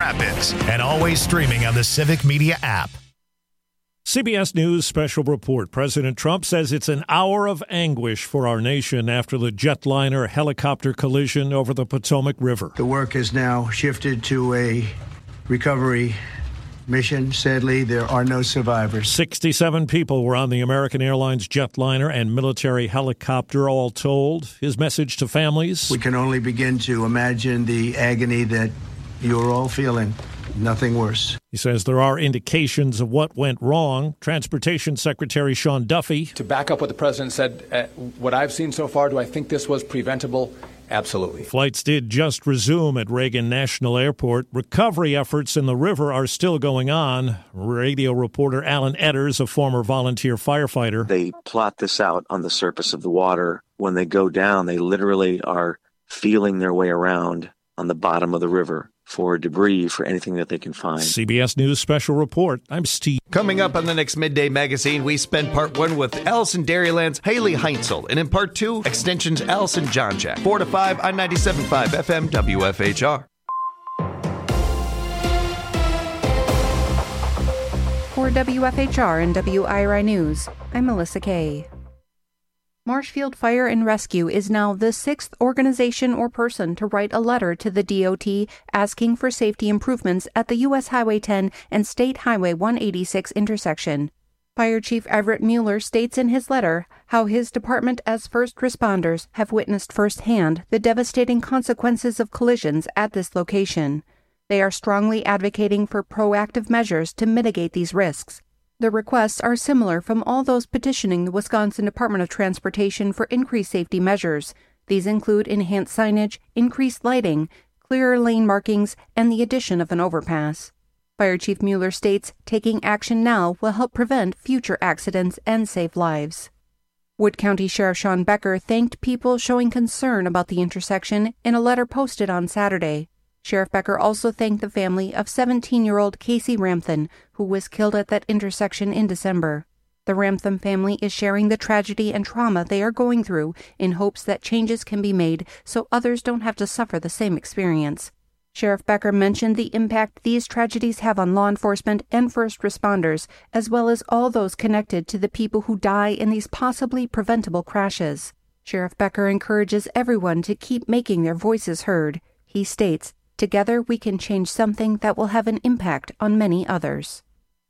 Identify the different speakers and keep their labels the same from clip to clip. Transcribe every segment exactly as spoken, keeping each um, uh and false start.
Speaker 1: Rapids, and always streaming on the Civic Media app.
Speaker 2: C B S News special report. President Trump says it's an hour of anguish for our nation after the jetliner helicopter collision over the Potomac River.
Speaker 3: The work has now shifted to a recovery mission. Sadly, there are no survivors.
Speaker 2: sixty-seven people were on the American Airlines jetliner and military helicopter, all told. His message to families:
Speaker 3: we can only begin to imagine the agony that you're all feeling. Nothing worse.
Speaker 2: He says there are indications of what went wrong. Transportation Secretary Sean Duffy.
Speaker 4: To back up what the president said, uh, what I've seen so far, do I think this was preventable? Absolutely.
Speaker 2: Flights did just resume at Reagan National Airport. Recovery efforts in the river are still going on. Radio reporter Alan Edders, a former volunteer firefighter.
Speaker 5: They plot this out on the surface of the water. When they go down, they literally are feeling their way around on the bottom of the river for debris, for anything that they can find.
Speaker 2: C B S News special report. I'm Steve.
Speaker 6: Coming up on the next Midday Magazine, we spend part one with Allison Dairyland's Haley Heinzel, and in part two, Extension's Allison Johnjack. Four to five on ninety-seven point five F M W F H R.
Speaker 7: For W F H R and W I R I News, I'm Melissa Kay. Marshfield Fire and Rescue is now the sixth organization or person to write a letter to the D O T asking for safety improvements at the U S Highway ten and State Highway one eighty-six intersection. Fire Chief Everett Mueller states in his letter how his department as first responders have witnessed firsthand the devastating consequences of collisions at this location. They are strongly advocating for proactive measures to mitigate these risks. The requests are similar from all those petitioning the Wisconsin Department of Transportation for increased safety measures. These include enhanced signage, increased lighting, clearer lane markings, and the addition of an overpass. Fire Chief Mueller states taking action now will help prevent future accidents and save lives. Wood County Sheriff Sean Becker thanked people showing concern about the intersection in a letter posted on Saturday. Sheriff Becker also thanked the family of seventeen-year-old Casey Ramthun, who was killed at that intersection in December. The Ramthun family is sharing the tragedy and trauma they are going through in hopes that changes can be made so others don't have to suffer the same experience. Sheriff Becker mentioned the impact these tragedies have on law enforcement and first responders, as well as all those connected to the people who die in these possibly preventable crashes. Sheriff Becker encourages everyone to keep making their voices heard. He states, "Together we can change something that will have an impact on many others."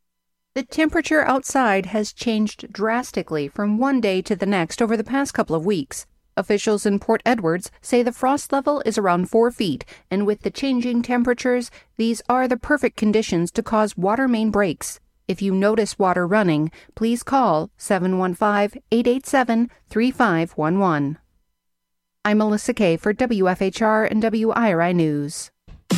Speaker 7: The temperature outside has changed drastically from one day to the next over the past couple of weeks. Officials in Port Edwards say the frost level is around four feet, and with the changing temperatures, these are the perfect conditions to cause water main breaks. If you notice water running, please call seven one five, eight eight seven, three five one one. I'm Melissa Kay for W F H R and W I R I News.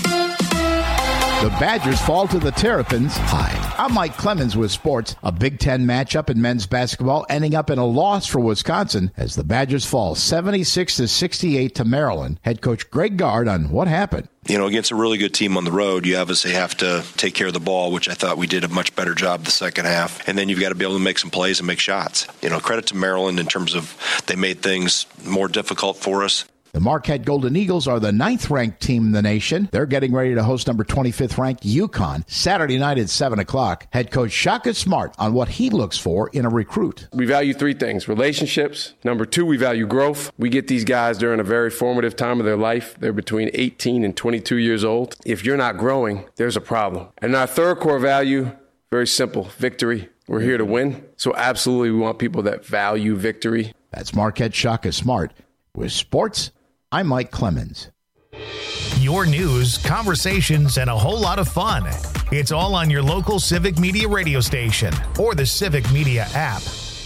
Speaker 8: The Badgers fall to the Terrapins. Hi, I'm Mike Clemens with sports. A Big Ten matchup in men's basketball ending up in a loss for Wisconsin as the Badgers fall seventy-six to sixty-eight to Maryland. Head coach Greg Gard on what happened.
Speaker 9: You know, against a really good team on the road, you obviously have to take care of the ball, which I thought we did a much better job the second half. And then you've got to be able to make some plays and make shots. You know, credit to Maryland in terms of they made things more difficult for us.
Speaker 8: The Marquette Golden Eagles are the ninth-ranked team in the nation. They're getting ready to host number twenty-fifth ranked UConn Saturday night at seven o'clock. Head coach Shaka Smart on what he looks for in a recruit.
Speaker 10: We value three things: relationships. Number two, we value growth. We get these guys during a very formative time of their life. They're between eighteen and twenty-two years old. If you're not growing, there's a problem. And our third core value, very simple: victory. We're here to win. So absolutely we want people that value victory.
Speaker 8: That's Marquette Shaka Smart. With sports, I'm Mike Clemens.
Speaker 1: Your news, conversations, and a whole lot of fun. It's all on your local Civic Media radio station or the Civic Media app.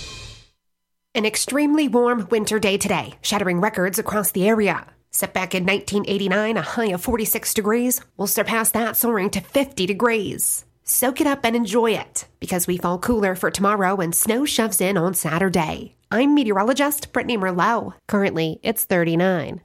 Speaker 11: An extremely warm winter day today, shattering records across the area. Set back in nineteen eighty-nine, a high of forty-six degrees. We'll surpass that, soaring to fifty degrees. Soak it up and enjoy it, because we fall cooler for tomorrow and snow shoves in on Saturday. I'm meteorologist Brittany Merlot. Currently, it's thirty-nine.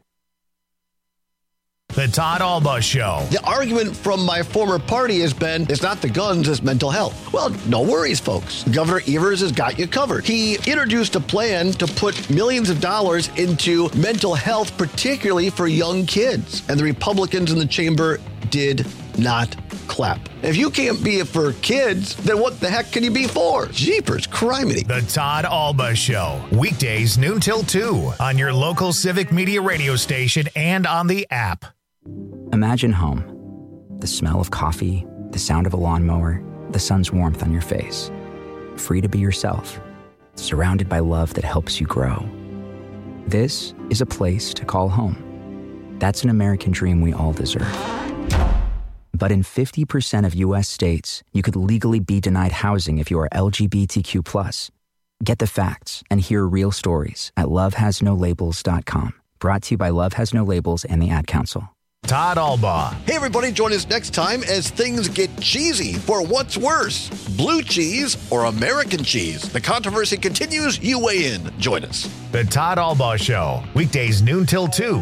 Speaker 1: The Todd Alba Show.
Speaker 12: The argument from my former party has been, it's not the guns, it's mental health. Well, no worries, folks. Governor Evers has got you covered. He introduced a plan to put millions of dollars into mental health, particularly for young kids. And the Republicans in the chamber did not clap. If you can't be it for kids, then what the heck can you be for? Jeepers criminy.
Speaker 1: The Todd Alba Show. Weekdays noon till two on your local Civic Media radio station and on the app.
Speaker 13: Imagine home. The smell of coffee, the sound of a lawnmower, the sun's warmth on your face. Free to be yourself. Surrounded by love that helps you grow. This is a place to call home. That's an American dream we all deserve. But in fifty percent of U S states, you could legally be denied housing if you are L G B T Q plus. Get the facts and hear real stories at love has no labels dot com. Brought to you by Love Has No Labels and the Ad Council.
Speaker 1: Todd Alba.
Speaker 12: Hey, everybody, join us next time as things get cheesy for what's worse, blue cheese or American cheese. The controversy continues. You weigh in. Join us.
Speaker 1: The Todd Alba Show. Weekdays noon till two.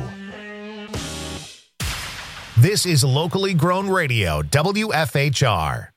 Speaker 1: This is locally grown radio, W F H R.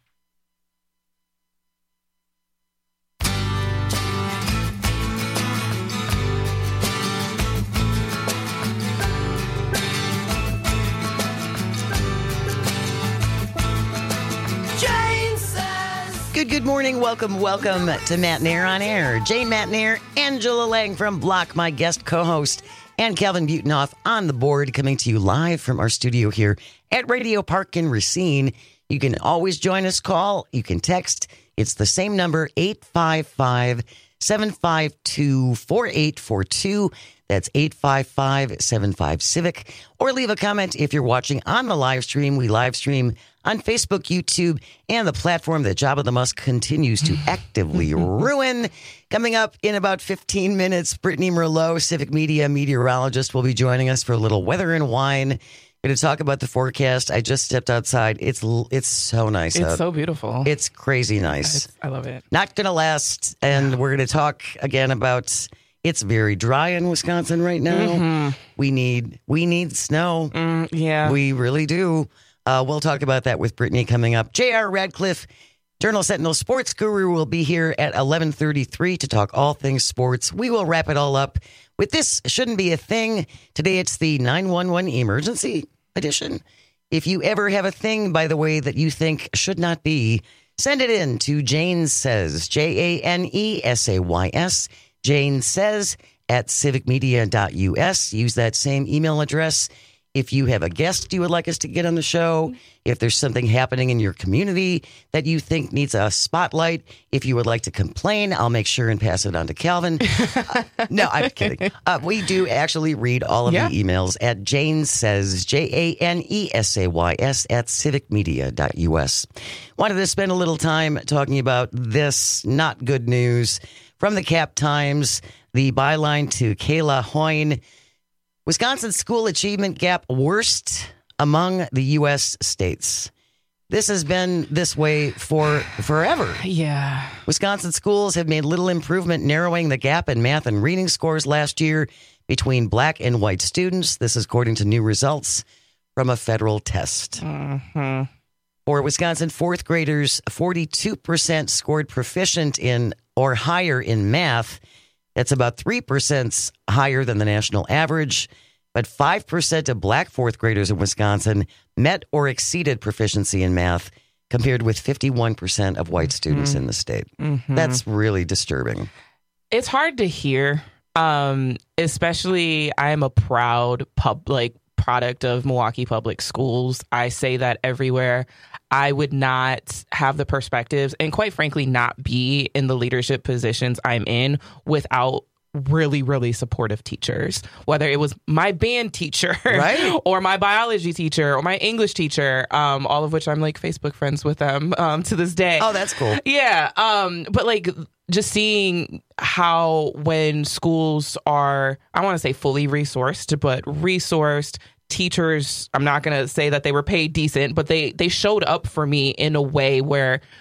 Speaker 14: Good, good morning. Welcome, welcome to Matt Nair on Air. Jane Matt Nair, Angela Lang from Block, my guest co-host, and Calvin Butenhoff on the board, coming to you live from our studio here at Radio Park in Racine. You can always join us, call. You can text. It's the same number, eight five five, seven five two, four eight four two. That's eight five five, seven five, Civic. Or leave a comment if you're watching on the live stream. We live stream on Facebook, YouTube, and the platform that Jabba the Musk continues to actively ruin. Coming up in about fifteen minutes, Brittany Merlot, Civic Media meteorologist, will be joining us for a little weather and wine. Going to talk about the forecast. I just stepped outside. It's it's so nice
Speaker 15: It's
Speaker 14: out.
Speaker 15: so beautiful.
Speaker 14: It's crazy nice.
Speaker 15: It's, I love it.
Speaker 14: Not going to last. And we're going to talk again about... It's very dry in Wisconsin right now.
Speaker 15: Mm-hmm.
Speaker 14: We need we need snow.
Speaker 15: Mm, yeah.
Speaker 14: We really do. Uh, we'll talk about that with Brittany coming up. J R Radcliffe, Journal Sentinel Sports Guru, will be here at eleven thirty-three to talk all things sports. We will wrap it all up with This Shouldn't Be a Thing. Today it's the nine one one Emergency Edition. If you ever have a thing, by the way, that you think should not be, send it in to Jane Says, J A N E S A Y S, Jane Says at civic media dot U S. Use that same email address. If you have a guest you would like us to get on the show, if there's something happening in your community that you think needs a spotlight, if you would like to complain, I'll make sure and pass it on to Calvin. uh, no, I'm kidding. Uh, we do actually read all of yeah. the emails at Jane Says, J A N E S A Y S, at civic media dot U S. Wanted to spend a little time talking about this not good news from the Cap Times, the byline to Kayla Hoyne. Wisconsin school achievement gap worst among the U S states. This has been this way for forever.
Speaker 15: Yeah.
Speaker 14: Wisconsin schools have made little improvement narrowing the gap in math and reading scores last year between black and white students. This is according to new results from a federal test.
Speaker 15: Mm-hmm.
Speaker 14: For Wisconsin fourth graders, forty-two percent scored proficient in or higher in math. That's about three percent higher than the national average. But five percent of black fourth graders in Wisconsin met or exceeded proficiency in math, compared with fifty-one percent of white students mm-hmm. in the state.
Speaker 15: Mm-hmm.
Speaker 14: That's really disturbing.
Speaker 15: It's hard to hear, um, especially I am a proud pub, like, product of Milwaukee Public Schools. I say that everywhere. I would not have the perspectives and, quite frankly, not be in the leadership positions I'm in without really, really supportive teachers, whether it was my band teacher
Speaker 14: right.
Speaker 15: or my biology teacher or my English teacher, um, all of which I'm like Facebook friends with them um, to this day.
Speaker 14: Oh, that's cool.
Speaker 15: Yeah. Um, but like just seeing how when schools are, I want to say fully resourced, but resourced, teachers, I'm not going to say that they were paid decent, but they, they showed up for me in a way where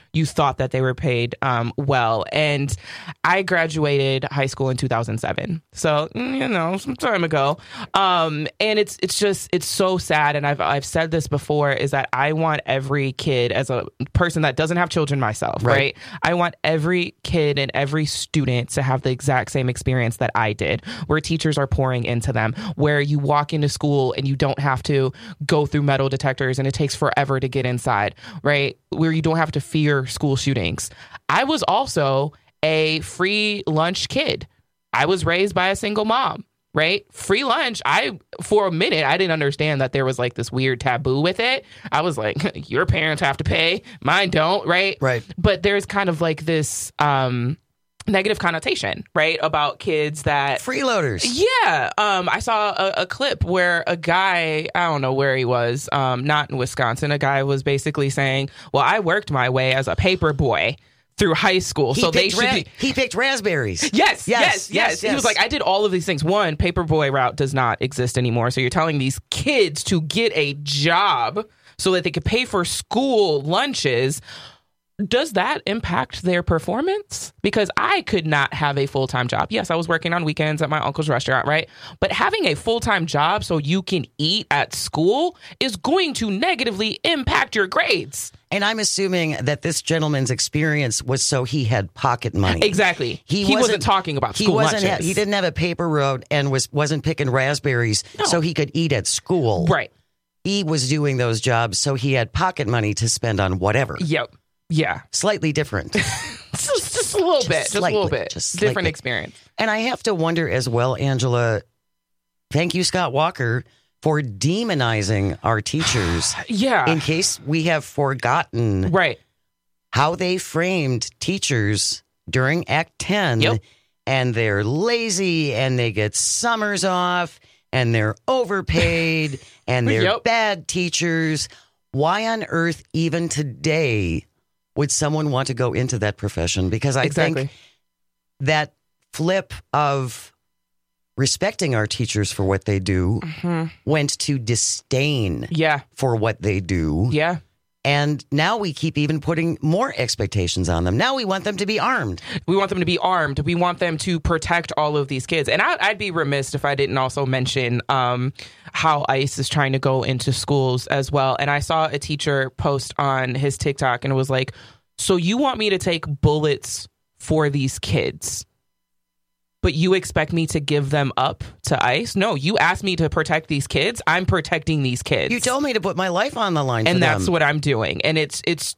Speaker 15: you thought that they were paid um, well. And I graduated high school in two thousand seven. So, you know, some time ago. Um, and it's it's just, it's so sad. And I've, I've said this before, is that I want every kid, as a person that doesn't have children myself, right? right? I want every kid and every student to have the exact same experience that I did, where teachers are pouring into them, where you walk into school and you don't have to go through metal detectors and it takes forever to get inside, right? Where you don't have to fear school shootings. I was also a free lunch kid. I was raised by a single mom, right? Free lunch. I, for a minute, I didn't understand that there was like this weird taboo with it. I was like, your parents have to pay, mine don't, right?
Speaker 14: Right.
Speaker 15: But there's kind of like this um, negative connotation, right? About kids that...
Speaker 14: freeloaders.
Speaker 15: Yeah. Um, I saw a, a clip where a guy, I don't know where he was, um, not in Wisconsin, a guy was basically saying, well, I worked my way as a paper boy through high school.
Speaker 14: He
Speaker 15: so they
Speaker 14: picked
Speaker 15: should
Speaker 14: ra-
Speaker 15: be...
Speaker 14: He picked raspberries.
Speaker 15: Yes, yes,
Speaker 14: Yes,
Speaker 15: yes,
Speaker 14: yes,
Speaker 15: He was
Speaker 14: yes.
Speaker 15: like, I did all of these things. One, paperboy route does not exist anymore. So you're telling these kids to get a job so that they could pay for school lunches. Does that impact their performance? Because I could not have a full-time job. Yes, I was working on weekends at my uncle's restaurant, right? But having a full-time job so you can eat at school is going to negatively impact your grades.
Speaker 14: And I'm assuming that this gentleman's experience was so he had pocket money.
Speaker 15: Exactly. He, he wasn't, wasn't talking about school
Speaker 14: he wasn't
Speaker 15: lunches.
Speaker 14: Ha- he didn't have a paper route and was, wasn't picking raspberries
Speaker 15: No.
Speaker 14: so he could eat at school.
Speaker 15: Right.
Speaker 14: He was doing those jobs so he had pocket money to spend on whatever.
Speaker 15: Yep. Yeah.
Speaker 14: Slightly different.
Speaker 15: just, just a little
Speaker 14: Just
Speaker 15: bit.
Speaker 14: slightly,
Speaker 15: just a little bit.
Speaker 14: just
Speaker 15: Different
Speaker 14: slightly.
Speaker 15: experience.
Speaker 14: And I have to wonder as well, Angela, thank you, Scott Walker, for demonizing our teachers.
Speaker 15: Yeah.
Speaker 14: In case we have forgotten
Speaker 15: right.
Speaker 14: how they framed teachers during Act ten.
Speaker 15: Yep.
Speaker 14: And they're lazy and they get summers off and they're overpaid and they're
Speaker 15: Yep.
Speaker 14: bad teachers. Why on earth, even today, would someone want to go into that profession? Because I
Speaker 15: Exactly.
Speaker 14: think that flip of respecting our teachers for what they do
Speaker 15: Mm-hmm.
Speaker 14: went to disdain
Speaker 15: Yeah.
Speaker 14: for what they do.
Speaker 15: Yeah.
Speaker 14: And now we keep even putting more expectations on them. Now we want them to be armed.
Speaker 15: We want them to be armed. We want them to protect all of these kids. And I, I'd be remiss if I didn't also mention um, how ICE is trying to go into schools as well. And I saw a teacher post on his TikTok and it was like, so you want me to take bullets for these kids, but you expect me to give them up to ICE? No, you asked me to protect these kids. I'm protecting these kids.
Speaker 14: You told me to put my life on the line for
Speaker 15: and that's
Speaker 14: them.
Speaker 15: what I'm doing. And it's it's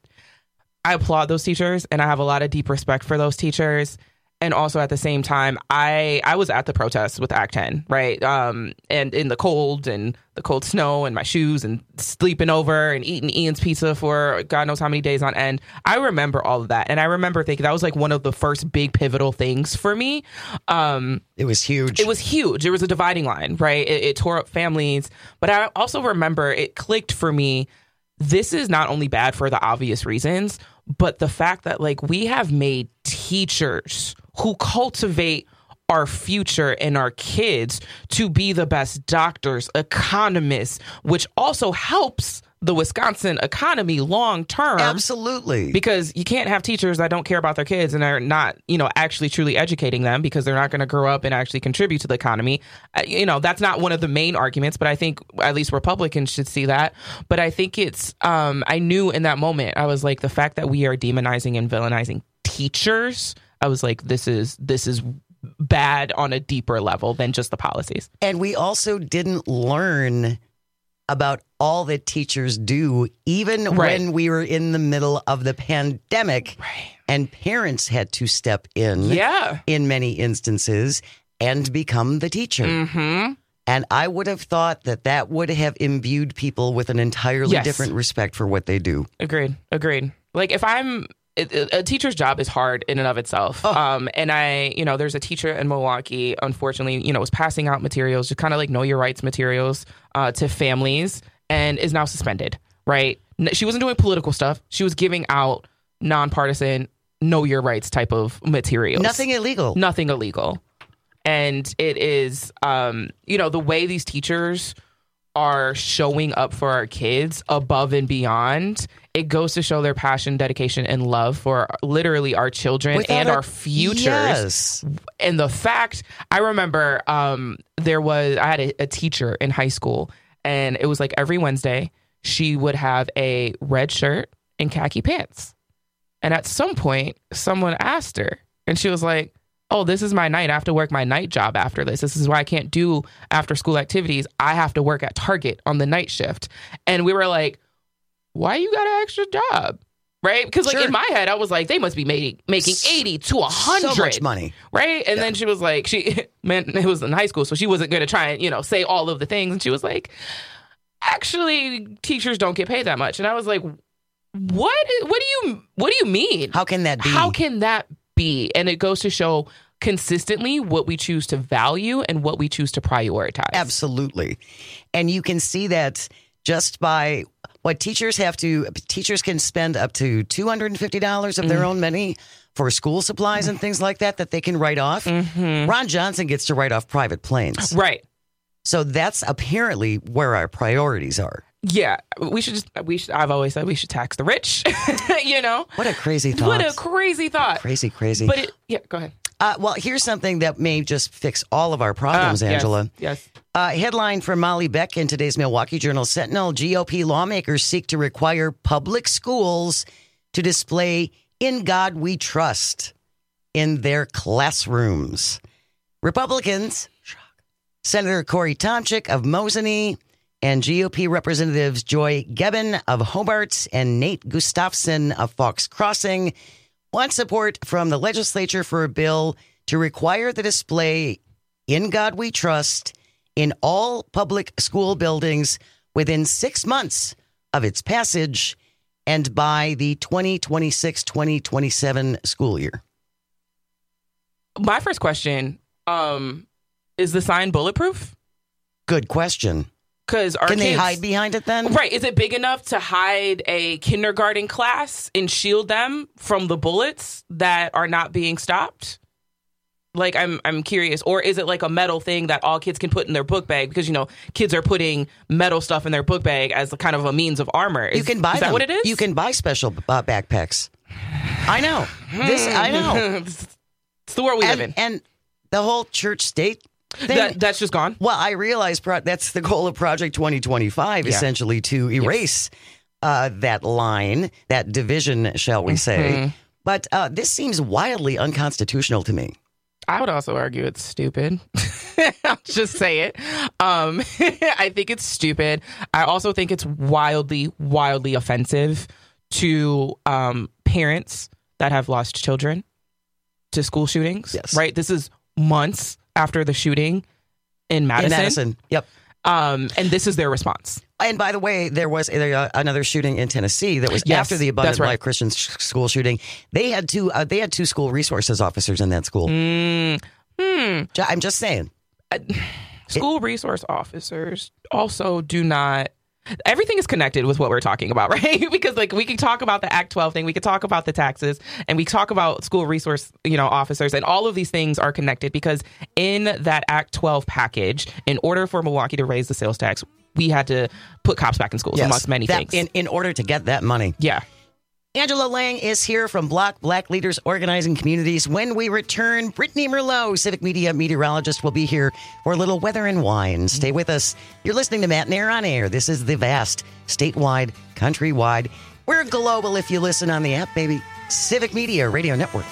Speaker 15: I applaud those teachers and I have a lot of deep respect for those teachers. And also at the same time, I I was at the protests with Act ten, right? Um, and in the cold and the cold snow and my shoes and sleeping over and eating Ian's pizza for God knows how many days on end. I remember all of that. And I remember thinking that was like one of the first big pivotal things for me. Um,
Speaker 14: it was huge.
Speaker 15: It was huge. It was a dividing line, right? It, it tore up families. But I also remember it clicked for me. This is not only bad for the obvious reasons, but the fact that like we have made teachers who cultivate our future and our kids to be the best doctors, economists, which also helps the Wisconsin economy long term.
Speaker 14: Absolutely.
Speaker 15: Because you can't have teachers that don't care about their kids and are not, you know, actually truly educating them because they're not going to grow up and actually contribute to the economy. Uh, you know, that's not one of the main arguments, but I think at least Republicans should see that. But I think it's, um, I knew in that moment, I was like, the fact that we are demonizing and villainizing teachers, I was like, this is, this is bad on a deeper level than just the policies.
Speaker 14: And we also didn't learn about all that teachers do, even
Speaker 15: Right.
Speaker 14: when we were in the middle of the pandemic,
Speaker 15: right.
Speaker 14: and parents had to step in,
Speaker 15: Yeah.
Speaker 14: in many instances, and become the teacher.
Speaker 15: Mm-hmm.
Speaker 14: And I would have thought that that would have imbued people with an entirely
Speaker 15: Yes.
Speaker 14: different respect for what they do.
Speaker 15: Agreed. Agreed. Like if I'm it, it- a teacher's job is hard in and of itself.
Speaker 14: Oh.
Speaker 15: Um, and I, you know, there's a teacher in Milwaukee, unfortunately, you know, was passing out materials, just kind of like know your rights materials uh, to families and is now suspended, right? N- She wasn't doing political stuff. She was giving out nonpartisan, know your rights type of materials.
Speaker 14: Nothing illegal.
Speaker 15: Nothing illegal. And it is, um, you know, the way these teachers are showing up for our kids above and beyond, it goes to show their passion, dedication, and love for literally our children
Speaker 14: Without
Speaker 15: and
Speaker 14: a-
Speaker 15: our futures.
Speaker 14: Yes.
Speaker 15: And the fact, I remember um, there was, I had a, a teacher in high school, and it was like every Wednesday, she would have a red shirt and khaki pants. And at some point, someone asked her, and she was like, oh, this is my night. I have to work my night job after this. This is why I can't do after school activities. I have to work at Target on the night shift. And we were like, why you got an extra job? Right? Because like
Speaker 14: Sure.
Speaker 15: in my head, I was like, they must be making, making eighty to one hundred.
Speaker 14: So much money.
Speaker 15: Right? And then she was like, she, man, it was in high school, so she wasn't going to try and, you know, say all of the things. And she was like, actually, teachers don't get paid that much. And I was like, what? What do you, what do you mean?
Speaker 14: How can that be?
Speaker 15: How can that be? And it goes to show consistently what we choose to value and what we choose to prioritize.
Speaker 14: Absolutely. And you can see that just by what teachers have to, teachers can spend up to two hundred fifty dollars of their
Speaker 15: Mm.
Speaker 14: own money for school supplies and things like that, that they can write off.
Speaker 15: Mm-hmm.
Speaker 14: Ron Johnson gets to write off private planes.
Speaker 15: Right.
Speaker 14: So that's apparently where our priorities are.
Speaker 15: Yeah, we should just, we should, I've always said we should tax the rich, you know?
Speaker 14: What a crazy thought.
Speaker 15: What a crazy thought.
Speaker 14: Crazy, crazy.
Speaker 15: But it, yeah, go ahead.
Speaker 14: Uh, well, here's something that may just fix all of our problems,
Speaker 15: Ah, yes,
Speaker 14: Angela.
Speaker 15: yes.
Speaker 14: Uh, headline from Molly Beck in today's Milwaukee Journal Sentinel. G O P lawmakers seek to require public schools to display "In God We Trust" in their classrooms. Republicans, Senator Corey Tomczyk of Mosinee, and G O P Representatives Joy Gebbin of Hobart and Nate Gustafson of Fox Crossing want support from the legislature for a bill to require the display "In God We Trust" in all public school buildings within six months of its passage and by the twenty twenty-six twenty twenty-seven school year.
Speaker 15: My first question, um, is the sign bulletproof?
Speaker 14: Good question.
Speaker 15: Because our
Speaker 14: Can they
Speaker 15: kids-
Speaker 14: hide behind it then?
Speaker 15: Right. Is it big enough to hide a kindergarten class and shield them from the bullets that are not being stopped? Like, I'm I'm curious. Or is it like a metal thing that all kids can put in their book bag? Because, you know, kids are putting metal stuff in their book bag as a kind of a means of armor. Is,
Speaker 14: You can buy
Speaker 15: is
Speaker 14: them.
Speaker 15: that what it is?
Speaker 14: You can buy special uh, backpacks. I know. This I know.
Speaker 15: It's the world we
Speaker 14: and,
Speaker 15: live in.
Speaker 14: And the whole church state thing.
Speaker 15: That, that's just gone?
Speaker 14: Well, I realize pro- that's the goal of Project twenty twenty-five,
Speaker 15: Yeah.
Speaker 14: essentially to erase uh, that line, that division, shall we say.
Speaker 15: Mhm.
Speaker 14: But uh, this seems wildly unconstitutional to me.
Speaker 15: I would also argue it's stupid. I'll just say it. Um, I think it's stupid. I also think it's wildly, wildly offensive to um, parents that have lost children to school shootings.
Speaker 14: Yes.
Speaker 15: Right? This is months after the shooting in Madison.
Speaker 14: In Madison, yep.
Speaker 15: Um, and this is their response.
Speaker 14: And by the way, there was a, uh, another shooting in Tennessee that was
Speaker 15: Yes,
Speaker 14: after the Abundant
Speaker 15: that's right.
Speaker 14: Life Christian sh- school shooting. They had two. Uh, they had two school resources officers in that school.
Speaker 15: Mm, hmm.
Speaker 14: Ju- I'm just saying.
Speaker 15: School resource officers also do not. Everything is connected with what we're talking about, right? Because like we can talk about the Act twelve thing, we could talk about the taxes, and we talk about school resource, you know, officers, and all of these things are connected because in that Act twelve package, in order for Milwaukee to raise the sales tax, we had to put cops back in schools,
Speaker 14: Yes,
Speaker 15: amongst many
Speaker 14: that-
Speaker 15: things.
Speaker 14: In, in order to get that money.
Speaker 15: Yeah.
Speaker 14: Angela Lang is here from Block Black Leaders Organizing Communities. When we return, Brittany Merlot, Civic Media meteorologist, will be here for a little weather and wine. Stay with us. You're listening to Matt and Air on Air. This is the vast, statewide, countrywide. We're global if you listen on the app, baby. Civic Media Radio Network.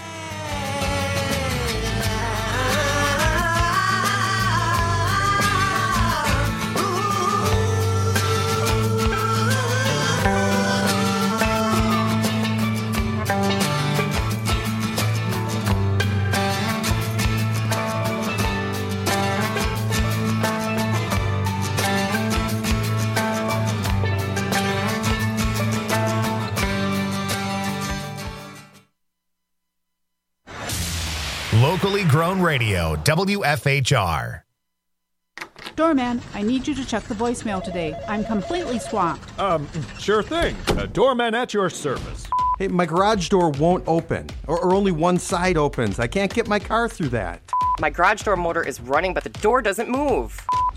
Speaker 1: Locally grown radio, W F H R.
Speaker 16: Doorman, I need you to check the voicemail today. I'm completely swamped.
Speaker 17: Um, sure thing. A doorman at your service. Hey, my garage door won't open, or, or only one side opens. I can't get my car through that.
Speaker 18: My garage door motor is running, but the door doesn't move.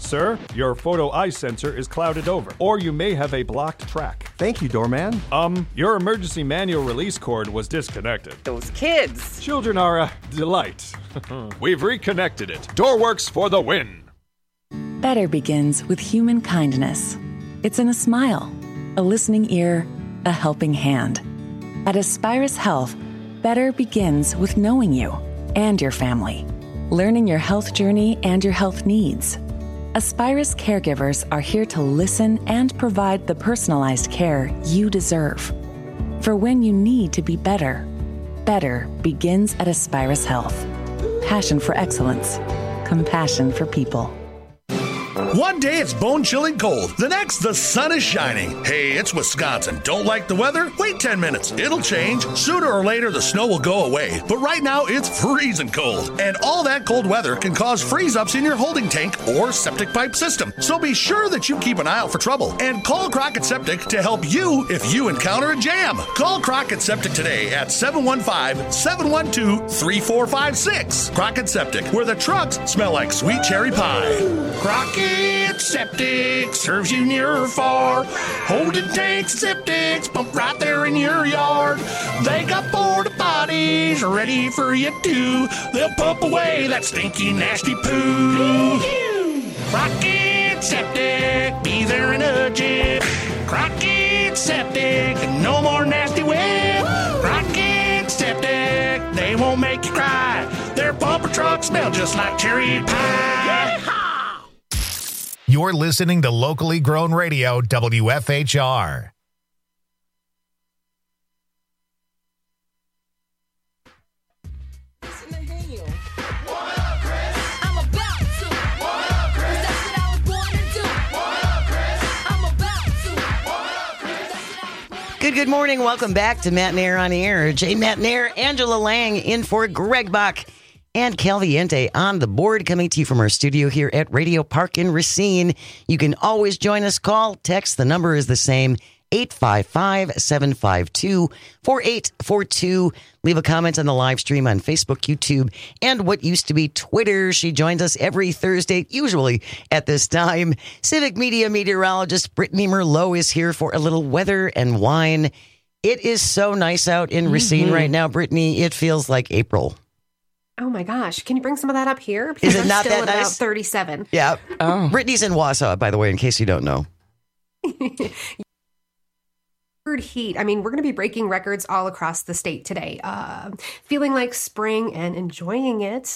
Speaker 17: Sir, your photo eye sensor is clouded over, or you may have a blocked track. Thank you, doorman. Um, your emergency manual release cord was disconnected.
Speaker 18: Those kids.
Speaker 17: Children are a delight. We've reconnected it. Door works for the win.
Speaker 19: Better begins with human kindness. It's in a smile, a listening ear, a helping hand. At Aspirus Health, better begins with knowing you and your family, learning your health journey and your health needs. Aspirus caregivers are here to listen and provide the personalized care you deserve. For when you need to be better, better begins at Aspirus Health. Passion for excellence, compassion for people.
Speaker 20: One day it's bone-chilling cold. The next, the sun is shining. Hey, it's Wisconsin. Don't like the weather? Wait ten minutes. It'll change. Sooner or later, the snow will go away. But right now, it's freezing cold. And all that cold weather can cause freeze-ups in your holding tank or septic pipe system. So be sure that you keep an eye out for trouble. And call Crockett Septic to help you if you encounter a jam. Call Crockett Septic today at seven one five, seven one two, three four five six. Crockett Septic, where the trucks smell like sweet cherry pie. Crockett Septic serves you near or far. Holding tanks, septics, pump right there in your yard. They got porta potties ready for you too. They'll pump away that stinky, nasty poo. Crockett Septic, be there in a jiff. Crockett Septic, no more nasty whip. Crockett Septic, they won't make you cry. Their pumper trucks smell just like cherry pie.
Speaker 1: You're listening to Locally Grown Radio, W F H R.
Speaker 14: Good, good morning. Welcome back to Matt Nair on the Air. Jay Matt Nair, Angela Lang in for Greg Bach. And Calviente on the board, coming to you from our studio here at Radio Park in Racine. You can always join us. Call, text. The number is the same, eight five five, seven five two, four eight four two. Leave a comment on the live stream on Facebook, YouTube, and what used to be Twitter. She joins us every Thursday, usually at this time. Civic Media meteorologist Brittany Merlot is here for a little weather and wine. It is so nice out in Racine mm-hmm. right now, Brittany. It feels like April.
Speaker 11: Oh my gosh. Can you bring some of that up here? Because
Speaker 14: Is it
Speaker 11: I'm
Speaker 14: not
Speaker 11: still
Speaker 14: that
Speaker 11: at
Speaker 14: nice?
Speaker 11: About thirty-seven.
Speaker 14: Yeah. Oh. Brittany's in Wausau, by the way, in case you don't know.
Speaker 11: Heat. I mean, we're going to be breaking records all across the state today. Uh, feeling like spring and enjoying it.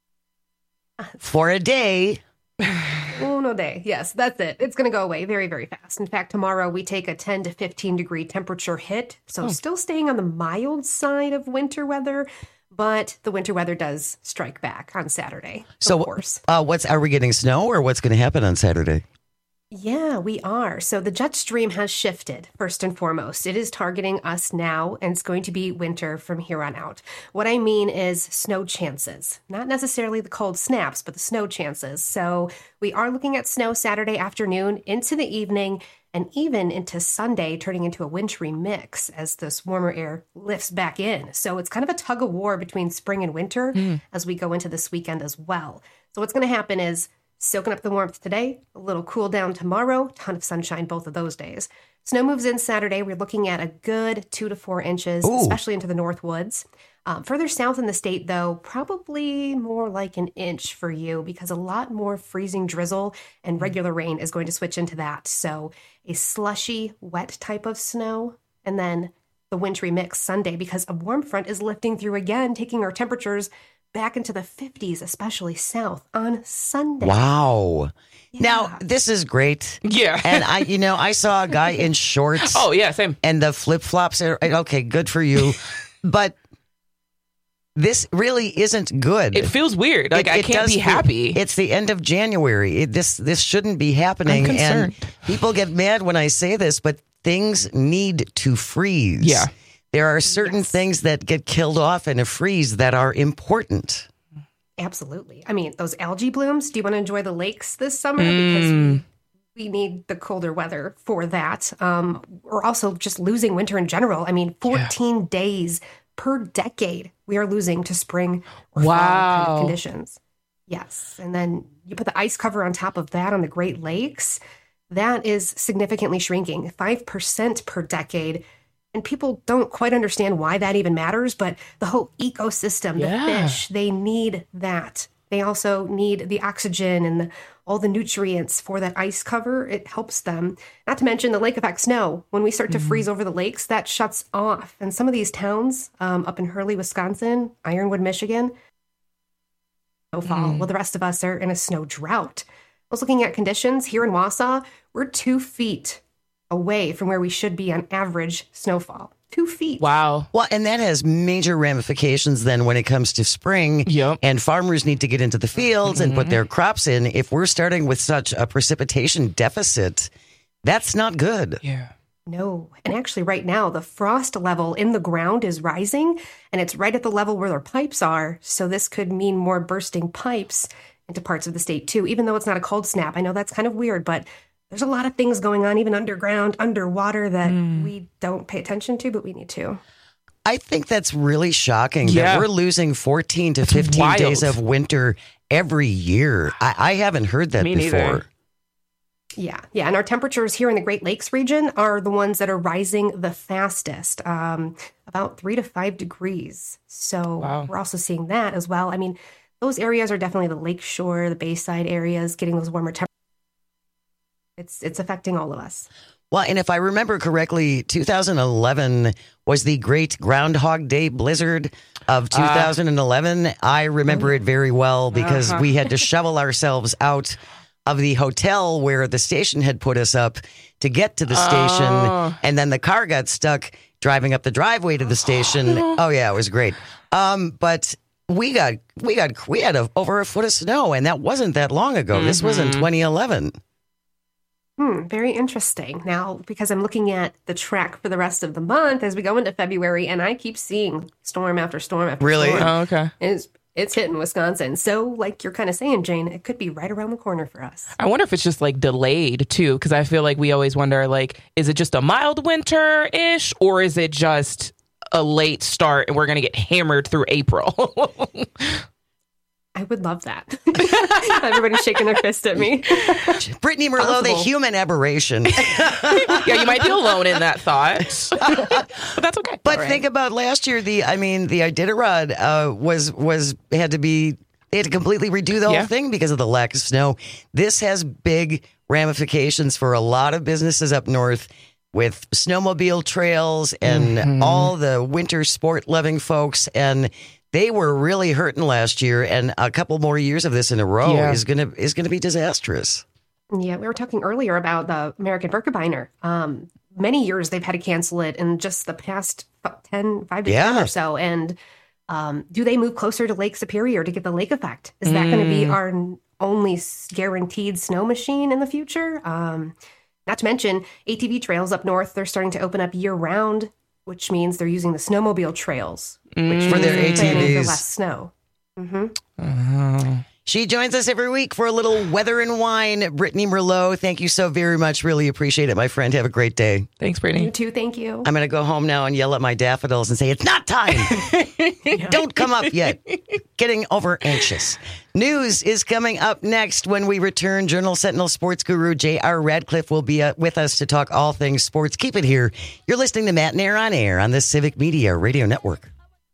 Speaker 14: For a day.
Speaker 11: Oh, no day. Yes, that's it. It's going to go away very, very fast. In fact, tomorrow we take a ten to fifteen degree temperature hit. So oh. still staying on the mild side of winter weather. But the winter weather does strike back on Saturday,
Speaker 14: so,
Speaker 11: of course.
Speaker 14: Uh, what's, are we getting snow or what's going to happen on Saturday?
Speaker 11: Yeah, we are. So the jet stream has shifted, first and foremost. It is targeting us now, and it's going to be winter from here on out. What I mean is snow chances. Not necessarily the cold snaps, but the snow chances. So we are looking at snow Saturday afternoon into the evening, and even into Sunday, turning into a wintry mix as this warmer air lifts back in. So it's kind of a tug of war between spring and winter mm. as we go into this weekend as well. So what's going to happen is soaking up the warmth today, a little cool down tomorrow, ton of sunshine both of those days. Snow moves in Saturday. We're looking at a good two to four inches, Ooh. especially into the North Woods. Um, further south in the state, though, probably more like an inch for you because a lot more freezing drizzle and regular rain is going to switch into that. So a slushy, wet type of snow, and then the wintry mix Sunday because a warm front is lifting through again, taking our temperatures back into the fifties, especially south on Sunday.
Speaker 14: Wow.
Speaker 11: Yeah.
Speaker 14: Now, this is great.
Speaker 15: Yeah.
Speaker 14: And I, you know, I saw a guy in shorts.
Speaker 15: Oh, yeah, same.
Speaker 14: And the flip-flops are, okay, good for you. But this really isn't good.
Speaker 15: It feels weird. Like, it, I can't be happy.
Speaker 14: It's the end of January. It, this this shouldn't be happening.
Speaker 15: I'm concerned.
Speaker 14: And people get mad when I say this, but things need to freeze.
Speaker 15: Yeah.
Speaker 14: There are certain yes. things that get killed off in a freeze that are important.
Speaker 11: Absolutely. I mean, those algae blooms, do you want to enjoy the lakes this summer?
Speaker 15: Mm.
Speaker 11: Because we, we need the colder weather for that. Um, we're also just losing winter in general. I mean, fourteen yeah. days per decade we are losing to spring or
Speaker 15: wow.
Speaker 11: fall kind of conditions. Yes. And then you put the ice cover on top of that on the Great Lakes. That is significantly shrinking, five percent per decade. And people don't quite understand why that even matters, but the whole ecosystem,
Speaker 15: Yeah.
Speaker 11: the fish, they need that. They also need the oxygen and the, all the nutrients for that ice cover. It helps them. Not to mention the lake effect snow. When we start to
Speaker 15: Mhm.
Speaker 11: freeze over the lakes, that shuts off. And some of these towns um, up in Hurley, Wisconsin, Ironwood, Michigan, snowfall.
Speaker 15: Mm.
Speaker 11: Well, the rest of us are in a snow drought. I was looking at conditions here in Wausau. We're two feet away from where we should be on average snowfall. Two feet.
Speaker 15: Wow.
Speaker 14: Well, and that has major ramifications then when it comes to spring.
Speaker 15: Yep.
Speaker 14: And farmers need to get into the fields and put their crops in. If we're starting with such a precipitation deficit, that's not good.
Speaker 15: Yeah.
Speaker 11: No. And actually, right now, the frost level in the ground is rising, and it's right at the level where their pipes are. So this could mean more bursting pipes into parts of the state, too, even though it's not a cold snap. I know that's kind of weird, but there's a lot of things going on, even underground, underwater, that
Speaker 15: Mm.
Speaker 11: we don't pay attention to, but we need to.
Speaker 14: I think that's really shocking
Speaker 15: Yeah.
Speaker 14: that we're losing fourteen to fifteen
Speaker 15: wild.
Speaker 14: days of winter every year. I, I haven't heard that
Speaker 15: Me
Speaker 14: before.
Speaker 15: neither.
Speaker 11: Yeah, yeah. And our temperatures here in the Great Lakes region are the ones that are rising the fastest, um, about three to five degrees. So
Speaker 15: Wow.
Speaker 11: we're also seeing that as well. I mean, those areas are definitely the lakeshore, the bayside areas, getting those warmer temperatures. It's, it's affecting all of us.
Speaker 14: Well, and if I remember correctly, two thousand eleven was the great Groundhog Day blizzard of two thousand eleven. Uh, I remember it very well because
Speaker 15: Uh-huh.
Speaker 14: we had to shovel ourselves out of the hotel where the station had put us up to get to the station.
Speaker 15: Oh.
Speaker 14: And then the car got stuck driving up the driveway to the station. Oh, yeah, it was great. Um, but we got, we got, we had a, over a foot of snow, and that wasn't that long ago. This was in
Speaker 15: Mhm.
Speaker 14: twenty eleven.
Speaker 11: Hmm, very interesting. Now, because I'm looking at the track for the rest of the month as we go into February, and I keep seeing storm after storm after
Speaker 14: Really?
Speaker 11: storm.
Speaker 15: Oh, okay.
Speaker 11: It's, it's hitting Wisconsin. So, like you're kind of saying, Jane, it could be right around the corner for us.
Speaker 15: I wonder if it's just like delayed too, because I feel like we always wonder, like, is it just a mild winter ish, or is it just a late start and we're going to get hammered through April?
Speaker 11: I would love that. Everybody's shaking their fist at me.
Speaker 14: Brittany Merlot, the
Speaker 11: Possible.
Speaker 14: human aberration.
Speaker 15: Yeah, you might be alone in that thought, but that's okay.
Speaker 14: But
Speaker 15: All right.
Speaker 14: think about last year. The I mean, the Iditarod uh, was was had to be they had to completely redo the whole
Speaker 15: Yeah.
Speaker 14: thing because of the lack of snow. This has big ramifications for a lot of businesses up north with snowmobile trails and
Speaker 15: Mhm.
Speaker 14: all the winter sport loving folks. And they were really hurting last year, and a couple more years of this in a row
Speaker 15: Yeah.
Speaker 14: is gonna is gonna be disastrous.
Speaker 11: Yeah, we were talking earlier about the American Birkebeiner. Um, many years they've had to cancel it in just the past f- ten, five to ten
Speaker 14: Yeah.
Speaker 11: or so. And um, do they move closer to Lake Superior to get the lake effect? Is that going to be
Speaker 15: Mm.
Speaker 11: our n- only s- guaranteed snow machine in the future? Um, not to mention A T V trails up north, they're starting to open up year round, which means they're using the snowmobile trails which
Speaker 15: Mm.
Speaker 14: For their
Speaker 11: means planning
Speaker 14: A T Vs.
Speaker 11: for less snow. hmm
Speaker 15: Oh.
Speaker 14: She joins us every week for a little weather and wine. Brittany Merlot, thank you so very much. Really appreciate it, my friend. Have a great day.
Speaker 15: Thanks, Brittany.
Speaker 11: You too, thank you.
Speaker 14: I'm going to go home now and yell at my daffodils and say, it's not time. Don't come up yet. Getting over anxious. News is coming up next when we return. Journal Sentinel sports guru J R Radcliffe will be uh, with us to talk all things sports. Keep it here. You're listening to Matt and Air on Air on the Civic Media Radio Network.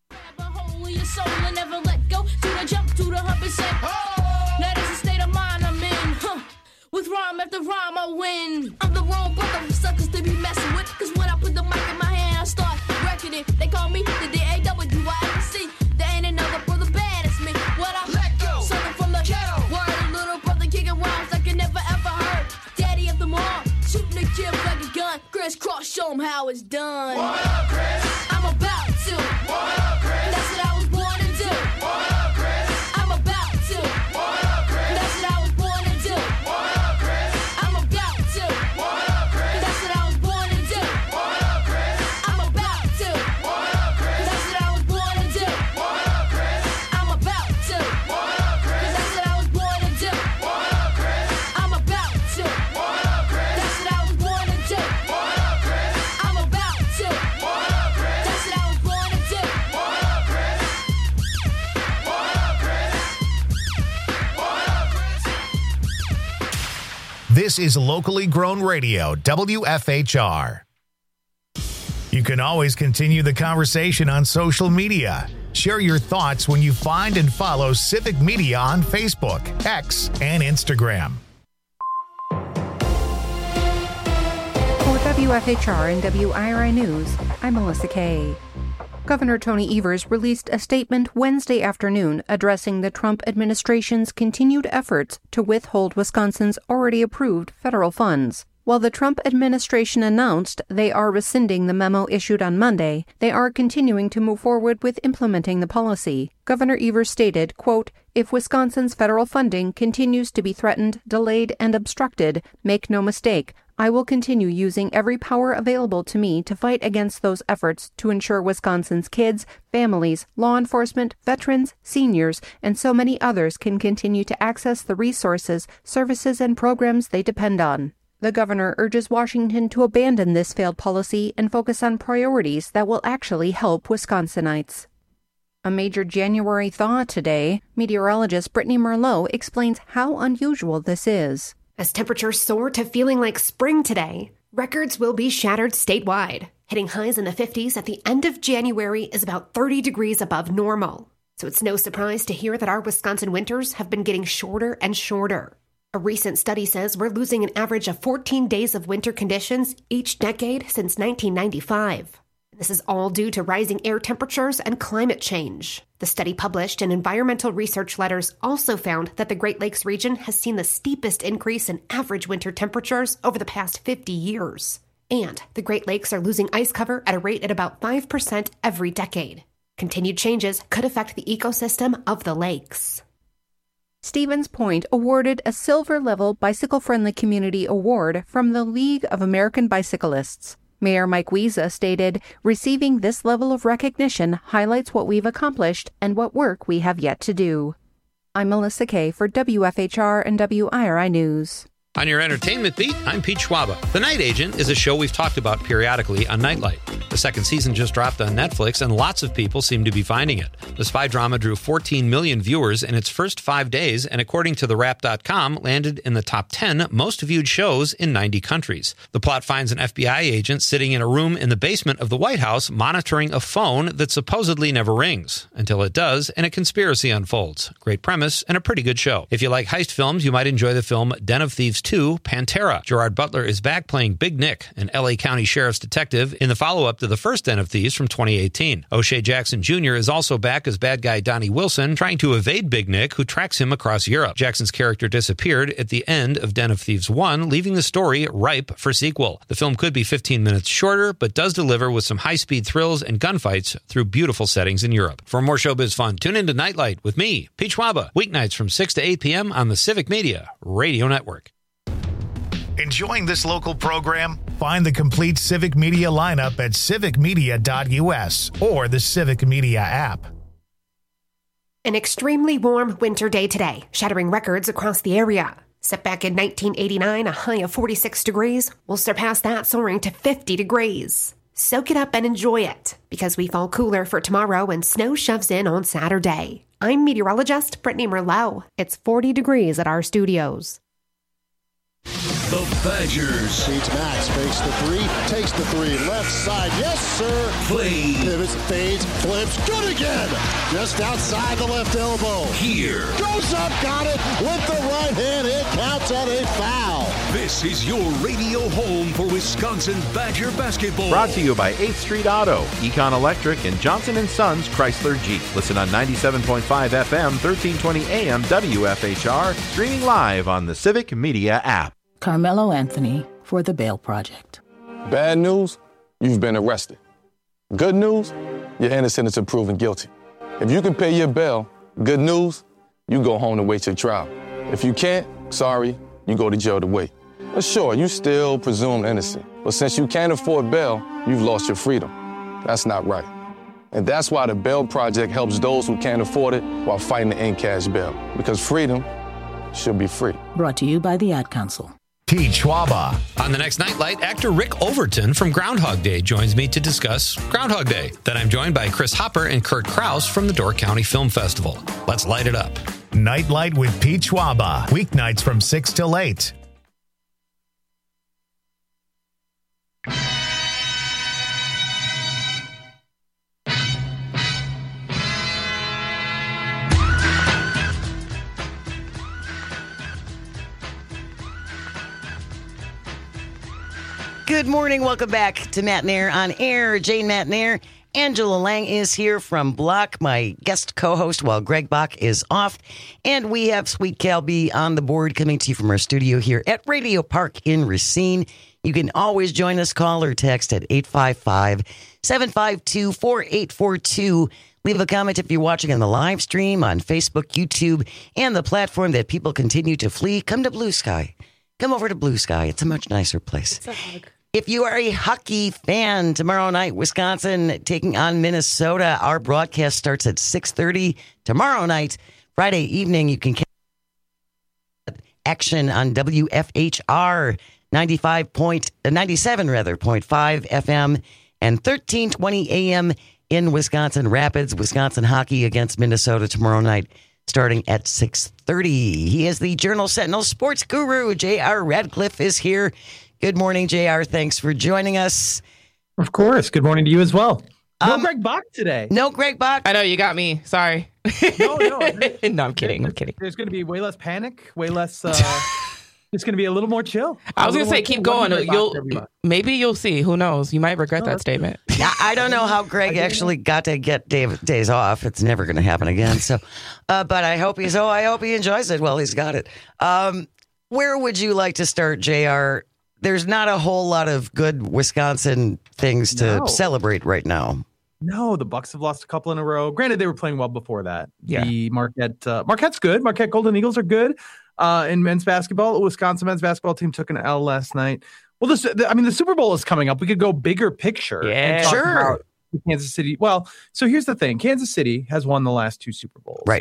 Speaker 18: With rhyme after rhyme, I win. I'm the wrong brother for suckers to be messing with. Cause when I put the mic in my hand, I start wrecking it. They call me the D A W I F C. There ain't another brother bad as me. What I let go, something from the ghetto. Word, a little brother kicking rhymes like you never ever heard. Daddy of them all, shooting the kid like a gun. Crisscross, show 'em how it's done. What up, Chris? I'm about to. What up, Chris? That's what I was born to do. What up, Chris? I'm about to. What up, Chris? That's what I was born to do. What up, Chris? I'm about to. What up, Chris? That's what I was born to do.
Speaker 1: This is locally grown radio, W F H R. You can always continue the conversation on social media. Share your thoughts when you find and follow Civic Media on Facebook, X, and Instagram.
Speaker 7: For W F H R and W I R I News, I'm Melissa Kay. Governor Tony Evers released a statement Wednesday afternoon addressing the Trump administration's continued efforts to withhold Wisconsin's already approved federal funds. While the Trump administration announced they are rescinding the memo issued on Monday, they are continuing to move forward with implementing the policy. Governor Evers stated, quote, "If Wisconsin's federal funding continues to be threatened, delayed, and obstructed, make no mistake, I will continue using every power available to me to fight against those efforts to ensure Wisconsin's kids, families, law enforcement, veterans, seniors, and so many others can continue to access the resources, services, and programs they depend on." The governor urges Washington to abandon this failed policy and focus on priorities that will actually help Wisconsinites. A major January thaw today. Meteorologist Brittany Merlot explains how unusual this is.
Speaker 11: As temperatures soar to feeling like spring today, records will be shattered statewide. Hitting highs in the fifties at the end of January is about thirty degrees above normal. So it's no surprise to hear that our Wisconsin winters have been getting shorter and shorter. A recent study says we're losing an average of fourteen days of winter conditions each decade since nineteen ninety-five. This is all due to rising air temperatures and climate change. The study published in Environmental Research Letters also found that the Great Lakes region has seen the steepest increase in average winter temperatures over the past fifty years. And the Great Lakes are losing ice cover at a rate at about five percent every decade. Continued changes could affect the ecosystem of the lakes.
Speaker 7: Stevens Point awarded a silver-level bicycle-friendly community award from the League of American Bicyclists. Mayor Mike Wiesa stated, "Receiving this level of recognition highlights what we've accomplished and what work we have yet to do." I'm Melissa Kay for W F H R and W I R I News.
Speaker 21: On your entertainment beat, I'm Pete Schwaba. The Night Agent is a show we've talked about periodically on Nightlight. The second season just dropped on Netflix, and lots of people seem to be finding it. The spy drama drew fourteen million viewers in its first five days, and according to the wrap dot com, landed in the top ten most viewed shows in ninety countries. The plot finds an F B I agent sitting in a room in the basement of the White House monitoring a phone that supposedly never rings, until it does, and a conspiracy unfolds. Great premise, and a pretty good show. If you like heist films, you might enjoy the film Den of Thieves two, Pantera. Gerard Butler is back playing Big Nick, an L A County Sheriff's detective, in the follow-up to the first Den of Thieves from twenty eighteen. O'Shea Jackson Junior is also back as bad guy Donnie Wilson, trying to evade Big Nick, who tracks him across Europe. Jackson's character disappeared at the end of Den of Thieves one, leaving the story ripe for sequel. The film could be fifteen minutes shorter, but does deliver with some high-speed thrills and gunfights through beautiful settings in Europe. For more showbiz fun, tune in to Nightlight with me, Pete Schwaba, weeknights from six to eight p.m. on the Civic Media Radio Network.
Speaker 1: Enjoying this local program? Find the complete Civic Media lineup at civic media dot u s or the Civic Media app.
Speaker 11: An extremely warm winter day today, shattering records across the area. Set back in nineteen eighty-nine, a high of forty-six degrees. We'll surpass that, soaring to fifty degrees. Soak it up and enjoy it, because we fall cooler for tomorrow and snow shoves in on Saturday. I'm meteorologist Brittany Merlot. It's forty degrees at our studios.
Speaker 20: The Badgers.
Speaker 22: Feeds Max, fakes the three, takes the three, left side, yes sir.
Speaker 20: Play.
Speaker 22: Pivots, fades, flips, good again. Just outside the left elbow.
Speaker 20: Here.
Speaker 22: Goes up, got it, with the right hand, it counts at a foul.
Speaker 20: This is your radio home for Wisconsin Badger basketball.
Speaker 23: Brought to you by eighth Street Auto, Econ Electric, and Johnson and Sons Chrysler Jeep. Listen on ninety-seven point five F M, thirteen twenty A M W F H R, streaming live on the Civic Media app.
Speaker 24: Carmelo Anthony for the Bail Project.
Speaker 25: Bad news, you've been arrested. Good news, you're innocent until proven guilty. If you can pay your bail, good news, you go home to wait your trial. If you can't, sorry, you go to jail to wait. But sure, you still presumed innocent. But since you can't afford bail, you've lost your freedom. That's not right. And that's why the Bail Project helps those who can't afford it while fighting to end cash bail. Because freedom should be free.
Speaker 24: Brought to you by the Ad Council.
Speaker 1: Pete Schwaba.
Speaker 21: On the next Nightlight, actor Rick Overton from Groundhog Day joins me to discuss Groundhog Day. Then I'm joined by Chris Hopper and Kurt Kraus from the Door County Film Festival. Let's light it up.
Speaker 1: Nightlight with Pete Schwaba. Weeknights from six till eight.
Speaker 14: Good morning. Welcome back to Matt Nair on Air. Jane Matt Nair. Angela Lang is here from Block, my guest co-host, while Greg Bach is off. And we have Sweet Cal B on the board coming to you from our studio here at Radio Park in Racine. You can always join us, call or text at eight five five, seven five two, four eight four two. Leave a comment if you're watching on the live stream on Facebook, YouTube, and the platform that people continue to flee. Come to Blue Sky. Come over to Blue Sky. It's a much nicer place.
Speaker 15: It's a hug.
Speaker 14: If you are a hockey fan, tomorrow night, Wisconsin taking on Minnesota. Our broadcast starts at six thirty tomorrow night. Friday evening, you can catch action on W F H R ninety-five point, ninety-seven rather, point five F M and thirteen twenty A M in Wisconsin Rapids. Wisconsin hockey against Minnesota tomorrow night, starting at six thirty. He is the Journal Sentinel sports guru. J R Radcliffe is here. Good morning, J R. Thanks for joining us.
Speaker 2: Of course. Good morning to you as well. No
Speaker 14: Um,
Speaker 2: Greg Bach today.
Speaker 14: No Greg Bach.
Speaker 15: I know you got me. Sorry.
Speaker 2: No, no.
Speaker 15: no, I'm kidding. I'm kidding.
Speaker 2: There's going to be way less panic, way less. Uh, it's going to be a little more chill.
Speaker 15: I was
Speaker 2: A
Speaker 15: gonna
Speaker 2: little
Speaker 15: say,
Speaker 2: more
Speaker 15: keep
Speaker 2: chill.
Speaker 15: going.
Speaker 2: One Greg Bach
Speaker 15: You'll
Speaker 2: for everybody.
Speaker 15: maybe you'll see. Who knows? You might regret that statement.
Speaker 14: Yeah, I don't know how Greg actually got to get Dave, days off. It's never going to happen again. So, uh, but I hope he's. Oh, I hope he enjoys it. Well, he's got it. Um, where would you like to start, J R? There's not a whole lot of good Wisconsin things to
Speaker 2: No.
Speaker 14: celebrate right now.
Speaker 2: No, the Bucks have lost a couple in a row. Granted, they were playing well before that.
Speaker 15: Yeah.
Speaker 2: The Marquette, uh, Marquette's good. Marquette Golden Eagles are good uh, in men's basketball. The Wisconsin men's basketball team took an L last night. Well, this, the, I mean, the Super Bowl is coming up. We could go bigger picture.
Speaker 15: Yeah.
Speaker 2: and talk
Speaker 14: Sure.
Speaker 2: about the Kansas City. Well, so here's the thing. Kansas City has won the last two Super Bowls.
Speaker 14: Right.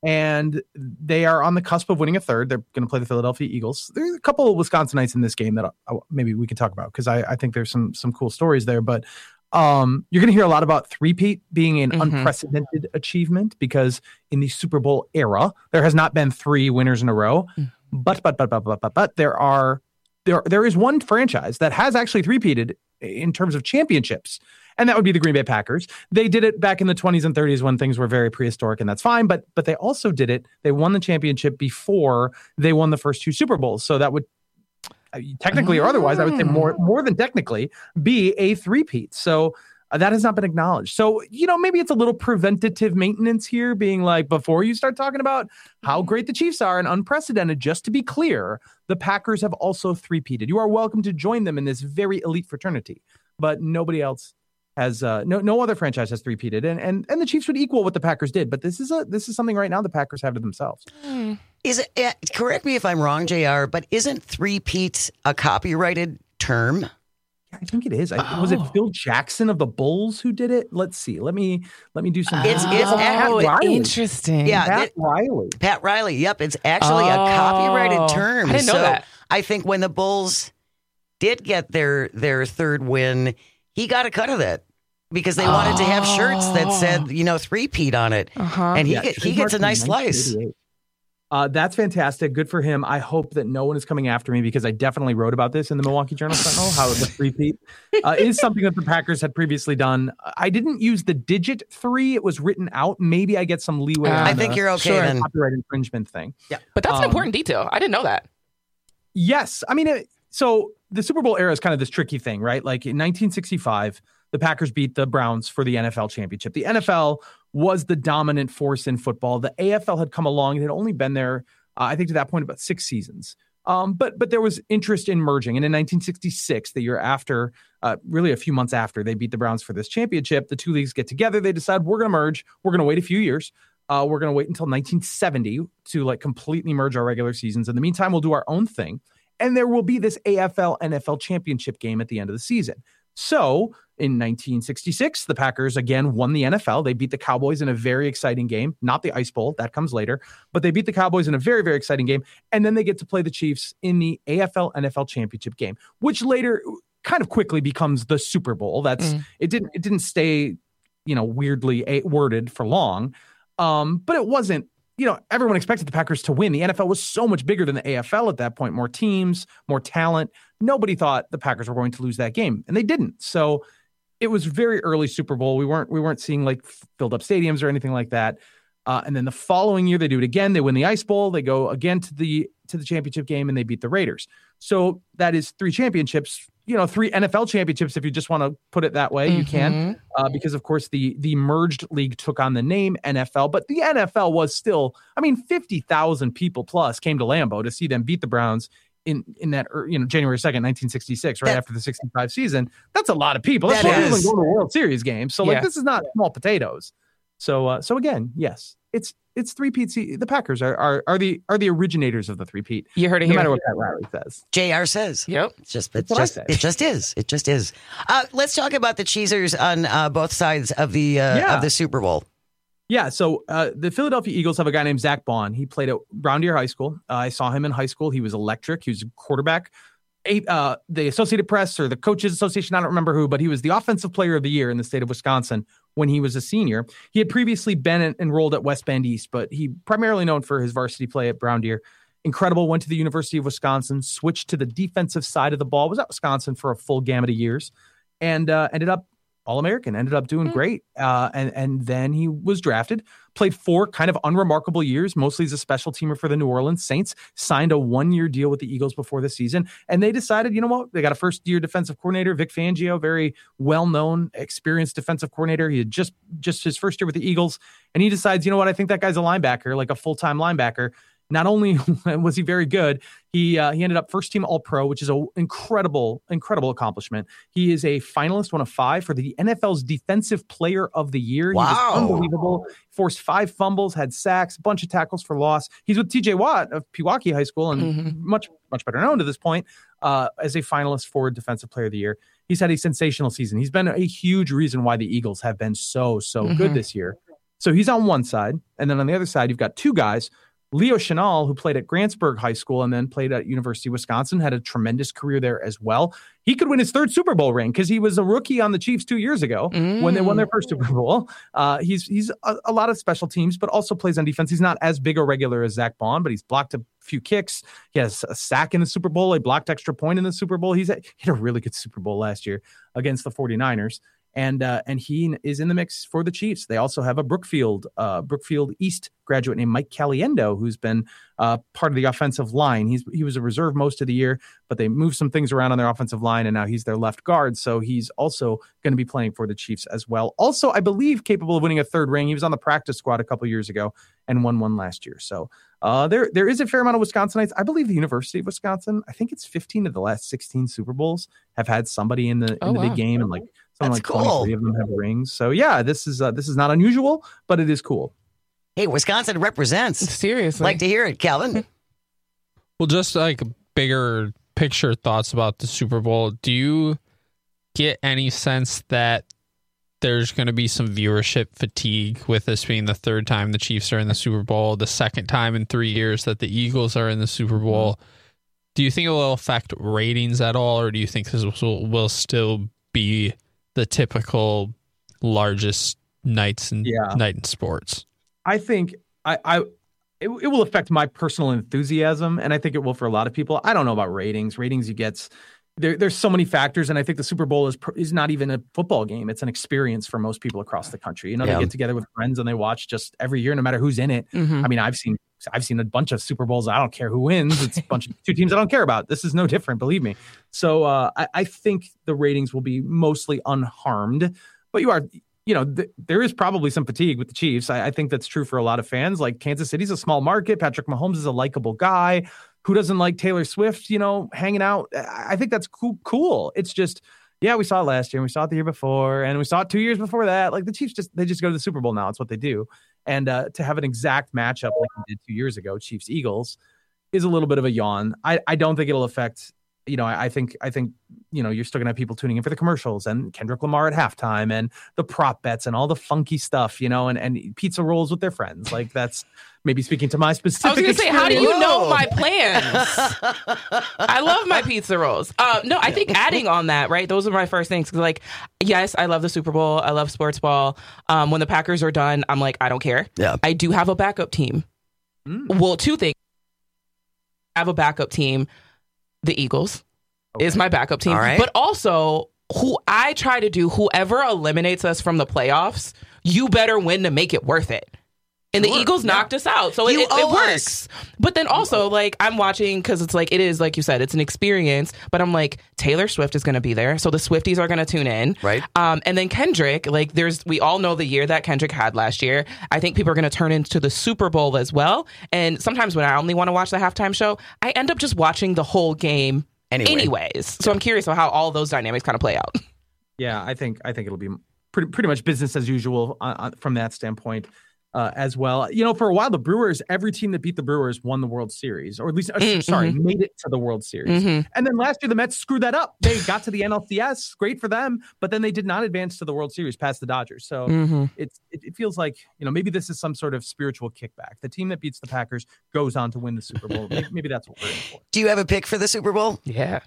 Speaker 2: And they are on the cusp of winning a third. They're going to play the Philadelphia Eagles. There's a couple of Wisconsinites in this game that I, maybe we can talk about because I, I think there's some some cool stories there. But um, you're going to hear a lot about three-peat being an
Speaker 15: Mhm.
Speaker 2: unprecedented achievement because in the Super Bowl era, there has not been three winners in a row.
Speaker 15: Mm.
Speaker 2: But, but, but, but, but, but, but there are there there is one franchise that has actually three-peated in terms of championships. And that would be the Green Bay Packers. They did it back in the twenties and thirties when things were very prehistoric, and that's fine. But but they also did it. They won the championship before they won the first two Super Bowls. So that would uh, technically or otherwise, I would say more more than technically, be a three-peat. So uh, that has not been acknowledged. So, you know, maybe it's a little preventative maintenance here, being like, before you start talking about how great the Chiefs are and unprecedented, just to be clear, the Packers have also three-peated. You are welcome to join them in this very elite fraternity, but nobody else has uh, no no other franchise has three-peated, and and and the Chiefs would equal what the Packers did. But this is a this is something right now the Packers have to themselves.
Speaker 14: Is it? Uh, correct me if I'm wrong, J R. But isn't three-peat a copyrighted term?
Speaker 2: I think it is. I, Was it Phil Jackson of the Bulls who did it? Let's see. Let me let me do some.
Speaker 14: It's it's
Speaker 2: Oh,
Speaker 14: actually
Speaker 2: Pat Riley.
Speaker 15: Interesting.
Speaker 14: Yeah,
Speaker 2: Pat
Speaker 14: it-
Speaker 2: Riley.
Speaker 14: Pat Riley. Yep, it's actually a
Speaker 15: Oh,
Speaker 14: copyrighted term.
Speaker 15: I didn't know
Speaker 14: so
Speaker 15: that.
Speaker 14: I think when the Bulls did get their their third win, he got a cut of that because they wanted to have shirts that said, you know, three-peat on it,
Speaker 15: Uh-huh.
Speaker 14: and he
Speaker 2: Yeah,
Speaker 14: get, he gets a
Speaker 2: trademarked
Speaker 14: nice
Speaker 2: in
Speaker 14: slice.
Speaker 2: nineteen eighty-eight. Uh, that's fantastic. Good for him. I hope that no one is coming after me because I definitely wrote about this in the Milwaukee Journal Sentinel, how the three-peat uh, is something that the Packers had previously done. I didn't use the digit three. It was written out. Maybe I get some leeway.
Speaker 15: Uh,
Speaker 2: on
Speaker 14: I think
Speaker 2: the
Speaker 14: you're okay then.
Speaker 2: copyright infringement thing.
Speaker 14: Yeah.
Speaker 15: But that's
Speaker 2: Um,
Speaker 15: an important detail. I didn't know that.
Speaker 2: Yes. I mean, it, so the Super Bowl era is kind of this tricky thing, right? Like in nineteen sixty-five, the Packers beat the Browns for the N F L championship. The N F L was the dominant force in football. The A F L had come along and had only been there, uh, I think to that point, about six seasons. Um, but but there was interest in merging. And in nineteen sixty-six, the year after, uh, really a few months after they beat the Browns for this championship, the two leagues get together. They decide we're going to merge. We're going to wait a few years. Uh, we're going to wait until nineteen seventy to like completely merge our regular seasons. In the meantime, we'll do our own thing. And there will be this A F L N F L championship game at the end of the season. So in nineteen sixty-six, the Packers again won the N F L. They beat the Cowboys in a very exciting game, not the Ice Bowl, that comes later, but they beat the Cowboys in a very, very exciting game. And then they get to play the Chiefs in the A F L N F L championship game, which later kind of quickly becomes the Super Bowl. That's
Speaker 15: Mm.
Speaker 2: it didn't it didn't stay, you know, weirdly a- worded for long. Um, but it wasn't, you know, everyone expected the Packers to win. The N F L was so much bigger than the A F L at that point, more teams, more talent. Nobody thought the Packers were going to lose that game, and they didn't. So it was very early Super Bowl. We weren't we weren't seeing like filled up stadiums or anything like that. Uh, and then the following year, they do it again. They win the Ice Bowl. They go again to the to the championship game, and they beat the Raiders. So that is three championships, you know, three N F L championships, if you just want to put it that way, mm-hmm. you can. Uh, because, of course, the the merged league took on the name N F L. But the N F L was still, I mean, fifty thousand people plus came to Lambeau to see them beat the Browns in, in that, you know, January second, nineteen sixty-six, right that, after the sixty-five season. That's a lot of people. That's
Speaker 14: that
Speaker 2: more people than going to a World Series game. So,
Speaker 15: yeah.
Speaker 2: like, this is not small potatoes. So, uh, so again, yes, it's it's three-peat. The Packers are are are the are the originators of the three-peat.
Speaker 15: You heard it
Speaker 2: no
Speaker 15: here.
Speaker 2: No matter what Pat Riley says.
Speaker 14: J R says.
Speaker 15: Yep.
Speaker 14: It's just it's just it just is. It just is. Uh, let's talk about the Cheesers on uh, both sides of the uh,
Speaker 2: yeah.
Speaker 14: of the Super Bowl.
Speaker 2: Yeah, so uh, the Philadelphia Eagles have a guy named Zach Baun. He played at Brown Deer High School. Uh, I saw him in high school. He was electric. He was a quarterback. Uh, the Associated Press or the Coaches Association, I don't remember who, but he was the Offensive Player of the Year in the state of Wisconsin when he was a senior. He had previously been en- enrolled at West Bend East, but he primarily known for his varsity play at Brown Deer. Incredible, went to the University of Wisconsin, switched to the defensive side of the ball, was at Wisconsin for a full gamut of years, and uh, ended up All-American, ended up doing great. Uh, and, and then he was drafted, played four kind of unremarkable years, mostly as a special teamer for the New Orleans Saints, signed a one-year deal with the Eagles before the season. And they decided, you know what? They got a first-year defensive coordinator, Vic Fangio, very well-known, experienced defensive coordinator. He had just, just his first year with the Eagles. And he decides, you know what? I think that guy's a linebacker, like a full-time linebacker. Not only was he very good, he uh, he ended up first team All-Pro, which is an incredible, incredible accomplishment. He is a finalist, one of five, for the N F L's Defensive Player of the Year.
Speaker 14: Wow.
Speaker 2: He was unbelievable. Forced five fumbles, had sacks, a bunch of tackles for loss. He's with T J Watt of Pewaukee High School and mm-hmm. much, much better known to this point uh, as a finalist for Defensive Player of the Year. He's had a sensational season. He's been a huge reason why the Eagles have been so, so mm-hmm. good this year. So he's on one side. And then on the other side, you've got two guys. Leo Chenal, who played at Grantsburg High School and then played at University of Wisconsin, had a tremendous career there as well. He could win his third Super Bowl ring because he was a rookie on the Chiefs two years ago mm. when they won their first Super Bowl. Uh, he's he's a, a lot of special teams, but also plays on defense. He's not as big a regular as Zach Baun, but he's blocked a few kicks. He has a sack in the Super Bowl. He blocked extra point in the Super Bowl. He's a, he had a really good Super Bowl last year against the 49ers. And uh, and he is in the mix for the Chiefs. They also have a Brookfield uh, Brookfield East graduate named Mike Caliendo, who's been uh, part of the offensive line. He's he was a reserve most of the year, but they moved some things around on their offensive line, and now he's their left guard. So he's also going to be playing for the Chiefs as well. Also, I believe capable of winning a third ring. He was on the practice squad a couple years ago and won one last year. So uh, there there is a fair amount of Wisconsinites. I believe the University of Wisconsin, I think it's fifteen of the last sixteen Super Bowls have had somebody in the in
Speaker 14: oh,
Speaker 2: the
Speaker 14: wow.
Speaker 2: big game, and like something
Speaker 14: That's
Speaker 2: like
Speaker 14: cool.
Speaker 2: twenty-three of them have rings. So yeah, this is uh, this is not unusual, but it is cool.
Speaker 14: Hey, Wisconsin represents.
Speaker 15: Seriously.
Speaker 14: Like to hear it, Calvin.
Speaker 3: Well, just like bigger picture thoughts about the Super Bowl. Do you get any sense that there's going to be some viewership fatigue with this being the third time the Chiefs are in the Super Bowl, the second time in three years that the Eagles are in the Super Bowl? Do you think it will affect ratings at all, or do you think this will, will still be the typical largest nights in
Speaker 2: Yeah.
Speaker 3: night in sports?
Speaker 2: I think I, I it, it will affect my personal enthusiasm, and I think it will for a lot of people. I don't know about ratings. Ratings you get there. There's so many factors, and I think the Super Bowl is is not even a football game. It's an experience for most people across the country. You know,
Speaker 14: Yeah.
Speaker 2: they get together with friends and they watch just every year, no matter who's in it.
Speaker 15: Mhm.
Speaker 2: I mean, I've seen I've seen a bunch of Super Bowls. I don't care who wins. It's a bunch of two teams I don't care about. This is no different, believe me. So uh, I, I think the ratings will be mostly unharmed. But you are. You know, th- there is probably some fatigue with the Chiefs. I-, I think that's true for a lot of fans. Like Kansas City's a small market. Patrick Mahomes is a likable guy. Who doesn't like Taylor Swift, you know, hanging out? I, I think that's cool. Cool. It's just, yeah, we saw it last year. And we saw it the year before. And we saw it two years before that. Like the Chiefs just, they just go to the Super Bowl now. It's what they do. And uh, to have an exact matchup like we did two years ago, Chiefs Eagles, is a little bit of a yawn. I, I don't think it'll affect, you know, I, I think, I think, you know, you're still gonna have people tuning in for the commercials and Kendrick Lamar at halftime and the prop bets and all the funky stuff, you know, and, and pizza rolls with their friends. Like that's maybe speaking to my specific
Speaker 15: I was going to say, how do you
Speaker 2: experience.
Speaker 15: know my plans? I love my pizza rolls. Uh, no, I think adding on that, right? Those are my first things. 'Cause like, yes, I love the Super Bowl. I love sports ball. Um, when the Packers are done, I'm like, I don't care.
Speaker 14: Yeah.
Speaker 15: I do have a backup team.
Speaker 2: Mm.
Speaker 15: Well, two things. I have a backup team. The Eagles is my backup team.
Speaker 14: All right.
Speaker 15: But also, who I try to do, whoever eliminates us from the playoffs, you better win to make it worth it. And the
Speaker 2: Sure,
Speaker 15: Eagles
Speaker 2: yeah.
Speaker 15: knocked us out. So it,
Speaker 14: You
Speaker 15: it, it
Speaker 14: owe
Speaker 15: works. But then also, like, I'm watching because it's like, it is, like you said, it's an experience. But I'm like, Taylor Swift is going to be there. So the Swifties are going to tune in.
Speaker 14: Right.
Speaker 15: Um, and then Kendrick, like, there's, we all know the year that Kendrick had last year. I think people are going to turn into the Super Bowl as well. And sometimes when I only want to watch the halftime show, I end up just watching the whole game
Speaker 14: Anyway.
Speaker 15: anyways. So I'm curious about how all those dynamics kind of play out.
Speaker 2: Yeah, I think I think it'll be pretty pretty much business as usual uh, uh, from that standpoint uh, as well. You know, for a while the Brewers, every team that beat the Brewers won the World Series, or at least uh,
Speaker 15: Mm-hmm.
Speaker 2: sorry, made it to the World Series.
Speaker 15: Mhm.
Speaker 2: And then last year the Mets screwed that up. They got to the N L C S, great for them, but then they did not advance to the World Series past the Dodgers. So
Speaker 15: Mhm.
Speaker 2: it's it, it feels like, you know, maybe this is some sort of spiritual kickback. The team that beats the Packers goes on to win the Super Bowl. maybe, maybe that's what we're in for.
Speaker 14: Do you have a pick for the Super Bowl?
Speaker 15: Yeah.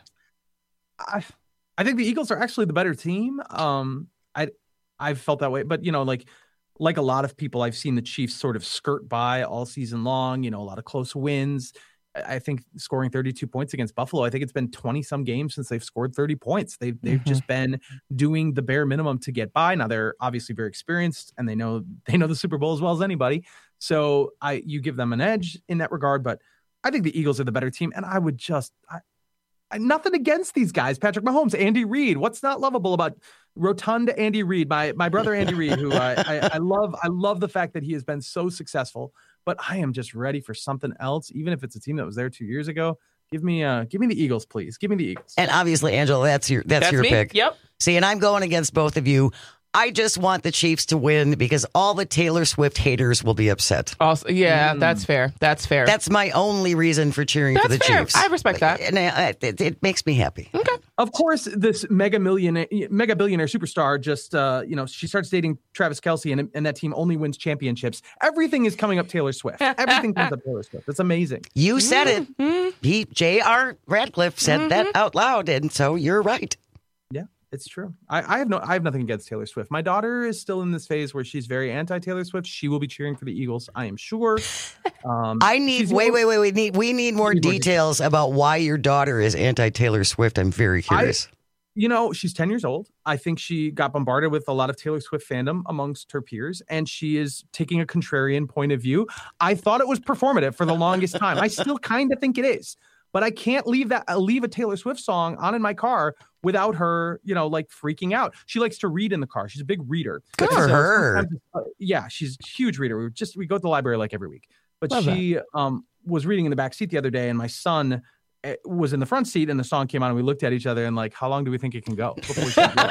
Speaker 2: I, I think the Eagles are actually the better team. Um, I, I've felt that way, but you know, like, like a lot of people, I've seen the Chiefs sort of skirt by all season long. You know, a lot of close wins. I I think scoring thirty-two points against Buffalo. I think it's been twenty some games since they've scored thirty points. They've they've
Speaker 15: Mhm.
Speaker 2: just been doing the bare minimum to get by. Now they're obviously very experienced and they know they know the Super Bowl as well as anybody. So I you give them an edge in that regard, but I think the Eagles are the better team. And I would just I, I, nothing against these guys. Patrick Mahomes, Andy Reid. What's not lovable about rotund Andy Reid? My my brother Andy Reid, who I, I I love. I love the fact that he has been so successful. But I am just ready for something else, even if it's a team that was there two years ago. Give me uh give me the Eagles, please. Give me the Eagles.
Speaker 14: And obviously, Angela, that's your that's,
Speaker 15: That's
Speaker 14: your
Speaker 15: me.
Speaker 14: pick.
Speaker 15: Yep.
Speaker 14: See, and I'm going against both of you. I just want the Chiefs to win because all the Taylor Swift haters will be upset.
Speaker 15: Also, yeah,
Speaker 2: Mm.
Speaker 15: that's fair. That's fair.
Speaker 14: That's my only reason for cheering
Speaker 15: That's
Speaker 14: for the
Speaker 15: fair.
Speaker 14: Chiefs.
Speaker 15: I respect that.
Speaker 14: And uh, it, it makes me happy.
Speaker 2: Of course, this mega millionaire, mega billionaire superstar just, uh, you know, she starts dating Travis Kelce, and, and that team only wins championships. Everything is coming up Taylor Swift. Everything comes up Taylor Swift. It's amazing.
Speaker 14: You said
Speaker 15: Mm-hmm.
Speaker 14: it. He, J R. Radcliffe said that out loud, and so you're right.
Speaker 2: Yeah, it's true. I, I have no, I have nothing against Taylor Swift. My daughter is still in this phase where she's very anti Taylor Swift. She will be cheering for the Eagles, I am sure. Um,
Speaker 14: I need
Speaker 2: she's-
Speaker 14: wait, wait, wait. We need we need more
Speaker 2: We need more
Speaker 14: details about why your daughter is anti Taylor Swift. I'm very curious.
Speaker 2: You know, she's ten years old. I think she got bombarded with a lot of Taylor Swift fandom amongst her peers, and she is taking a contrarian point of view. I thought it was performative for the longest time. I still kind of think it is, but I can't leave that uh, leave a Taylor Swift song on in my car without her, you know, like freaking out. She likes to read in the car. She's a big reader.
Speaker 14: Good for her.
Speaker 2: sometimes- uh, yeah, she's a huge reader. We just we go to the library like every week. But
Speaker 15: Love
Speaker 2: she um was reading in the back seat the other day, and my son uh, was in the front seat, and the song came on, and we looked at each other and like, how long do we think it can go before we can do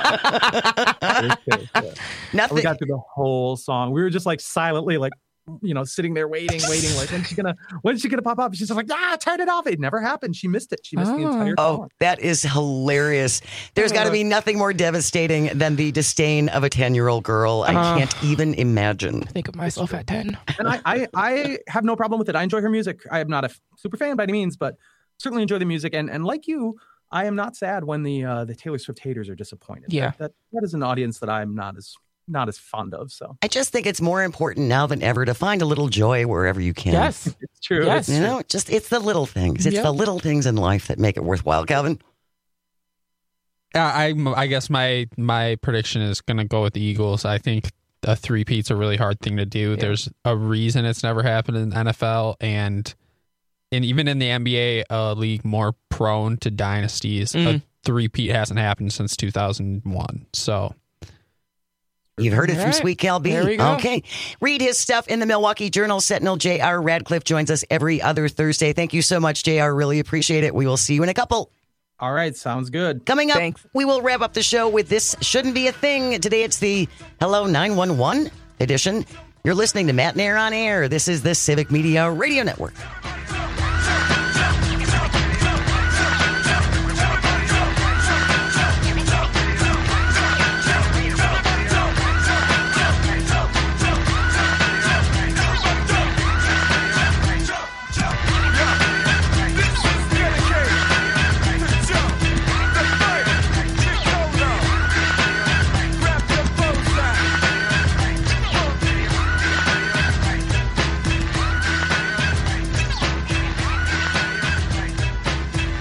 Speaker 2: it? Yeah.
Speaker 14: Nothing.
Speaker 2: We got through the whole song. We were just like silently, like, you know, sitting there waiting, waiting. Like, when's she gonna, when's she gonna pop up? She's just like, ah, turn it off. It never happened. She missed it. She missed the entire
Speaker 14: Oh,
Speaker 2: song.
Speaker 14: that is hilarious. There's got to be nothing more devastating than the disdain of a ten-year-old girl. I
Speaker 15: Uh,
Speaker 14: can't even imagine.
Speaker 15: Think of myself at ten.
Speaker 2: And I, I, I have no problem with it. I enjoy her music. I am not a super fan by any means, but certainly enjoy the music. And and like you, I am not sad when the uh, the Taylor Swift haters are disappointed.
Speaker 15: Yeah.
Speaker 2: that, that that is an audience that I'm not as not as fond of. So
Speaker 14: I just think it's more important now than ever to find a little joy wherever you can.
Speaker 15: Yes.
Speaker 2: it's true.
Speaker 15: Yes.
Speaker 2: It's
Speaker 14: You
Speaker 2: true.
Speaker 14: know, just it's the little things. It's
Speaker 15: Yep.
Speaker 14: the little things in life that make it worthwhile. Calvin?
Speaker 3: Uh, I I guess my my prediction is going to go with the Eagles. I think a three-peat's a really hard thing to do. There's a reason it's never happened in the N F L, and and even in the N B A, a league more prone to dynasties.
Speaker 15: Mm.
Speaker 3: A three-peat hasn't happened since two thousand one. So
Speaker 14: You've heard it
Speaker 15: All
Speaker 14: from
Speaker 15: right.
Speaker 14: Sweet Cal B.
Speaker 15: There we go.
Speaker 14: Okay. Read his stuff in the Milwaukee Journal. Sentinel J R. Radcliffe joins us every other Thursday. Thank you so much, J R. Really appreciate it. We will see you in a couple.
Speaker 2: All right, sounds good.
Speaker 14: Coming up,
Speaker 15: Thanks.
Speaker 14: we will wrap up the show with This Shouldn't Be a Thing. Today it's the Hello nine one one edition. You're listening to Matt Nair on Air. This is the Civic Media Radio Network.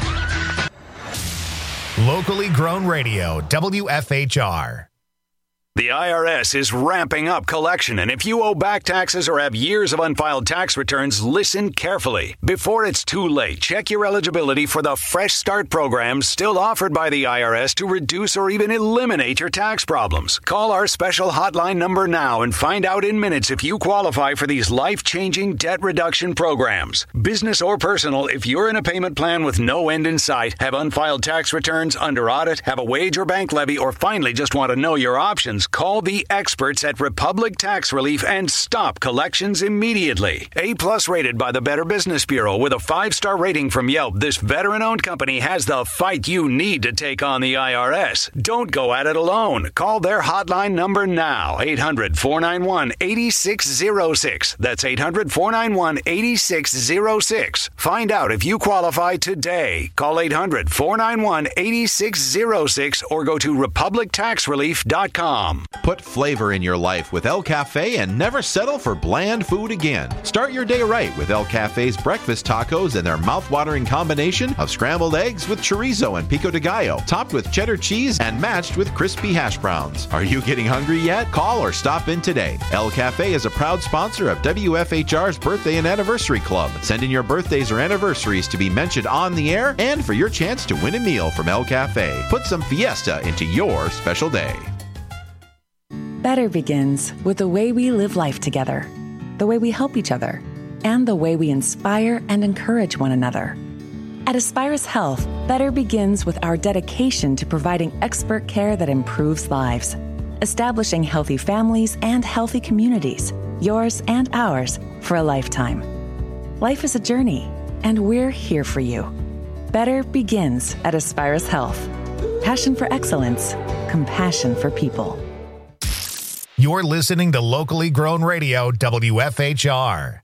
Speaker 1: Locally grown radio, W F H R.
Speaker 4: The I R S is ramping up collection, and if you owe back taxes or have years of unfiled tax returns, listen carefully. Before it's too late, check your eligibility for the Fresh Start program still offered by the I R S to reduce or even eliminate your tax problems. Call our special hotline number now and find out in minutes if you qualify for these life-changing debt reduction programs. Business or personal, if you're in a payment plan with no end in sight, have unfiled tax returns, under audit, have a wage or bank levy, or finally just want to know your options, call the experts at Republic Tax Relief and stop collections immediately. A-plus rated by the Better Business Bureau with a five-star rating from Yelp, this veteran-owned company has the fight you need to take on the I R S. Don't go at it alone. Call their hotline number now, eight hundred, four nine one, eight six zero six. That's eight hundred, four nine one, eight six zero six. Find out if you qualify today. Call eight hundred, four nine one, eight six zero six or go to republic tax relief dot com.
Speaker 23: Put flavor in your life with El Cafe and never settle for bland food again. Start your day right with El Cafe's breakfast tacos and their mouth-watering combination of scrambled eggs with chorizo and pico de gallo, topped with cheddar cheese and matched with crispy hash browns. Are you getting hungry yet? Call or stop in today. El Cafe is a proud sponsor of W F H R's Birthday and Anniversary Club. Send in your birthdays or anniversaries to be mentioned on the air and for your chance to win a meal from El Cafe. Put some fiesta into your special day.
Speaker 19: Better begins with the way we live life together, the way we help each other, and the way we inspire and encourage one another. At Aspirus Health, better begins with our dedication to providing expert care that improves lives, establishing healthy families and healthy communities, yours and ours, for a lifetime. Life is a journey, and we're here for you. Better begins at Aspirus Health. Passion for excellence, compassion for people.
Speaker 1: You're listening to Locally Grown Radio, W F H R.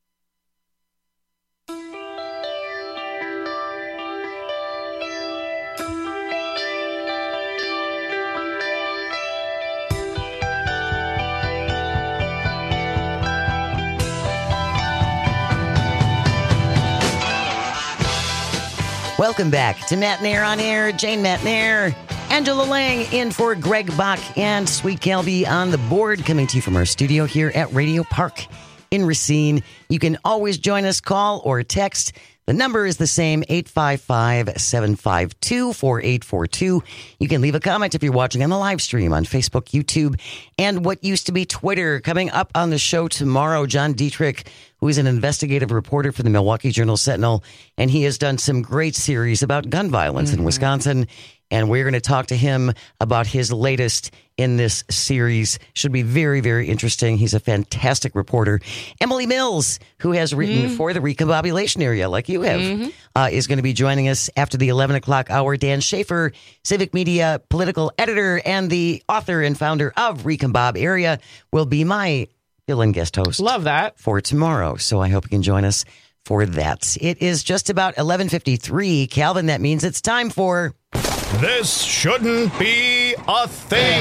Speaker 14: Welcome back to Matt Nair on Air. Jane Matt Nair, Angela Lang in for Greg Bach, and Sweet Calby on the board, coming to you from our studio here at Radio Park in Racine. You can always join us, call or text. The number is the same, eight five five, seven five two, four eight four two. You can leave a comment if you're watching on the live stream on Facebook, YouTube, and what used to be Twitter. Coming up on the show tomorrow, John Dietrich, who is an investigative reporter for the Milwaukee Journal-Sentinel, and he has done some great series about gun violence mm-hmm. in Wisconsin. And we're going to talk to him about his latest in this series. Should be very, very interesting. He's a fantastic reporter. Emily Mills, who has written mm. for the Recombobulation area, like you have, mm-hmm. uh, is going to be joining us after the eleven o'clock hour. Dan Schaefer, Civic Media political editor and the author and founder of Recombob Area, will be my fill-in guest host.
Speaker 15: Love that.
Speaker 14: For tomorrow. So I hope you can join us for that. It is just about eleven fifty-three. Calvin, that means it's time for...
Speaker 1: This shouldn't be a thing.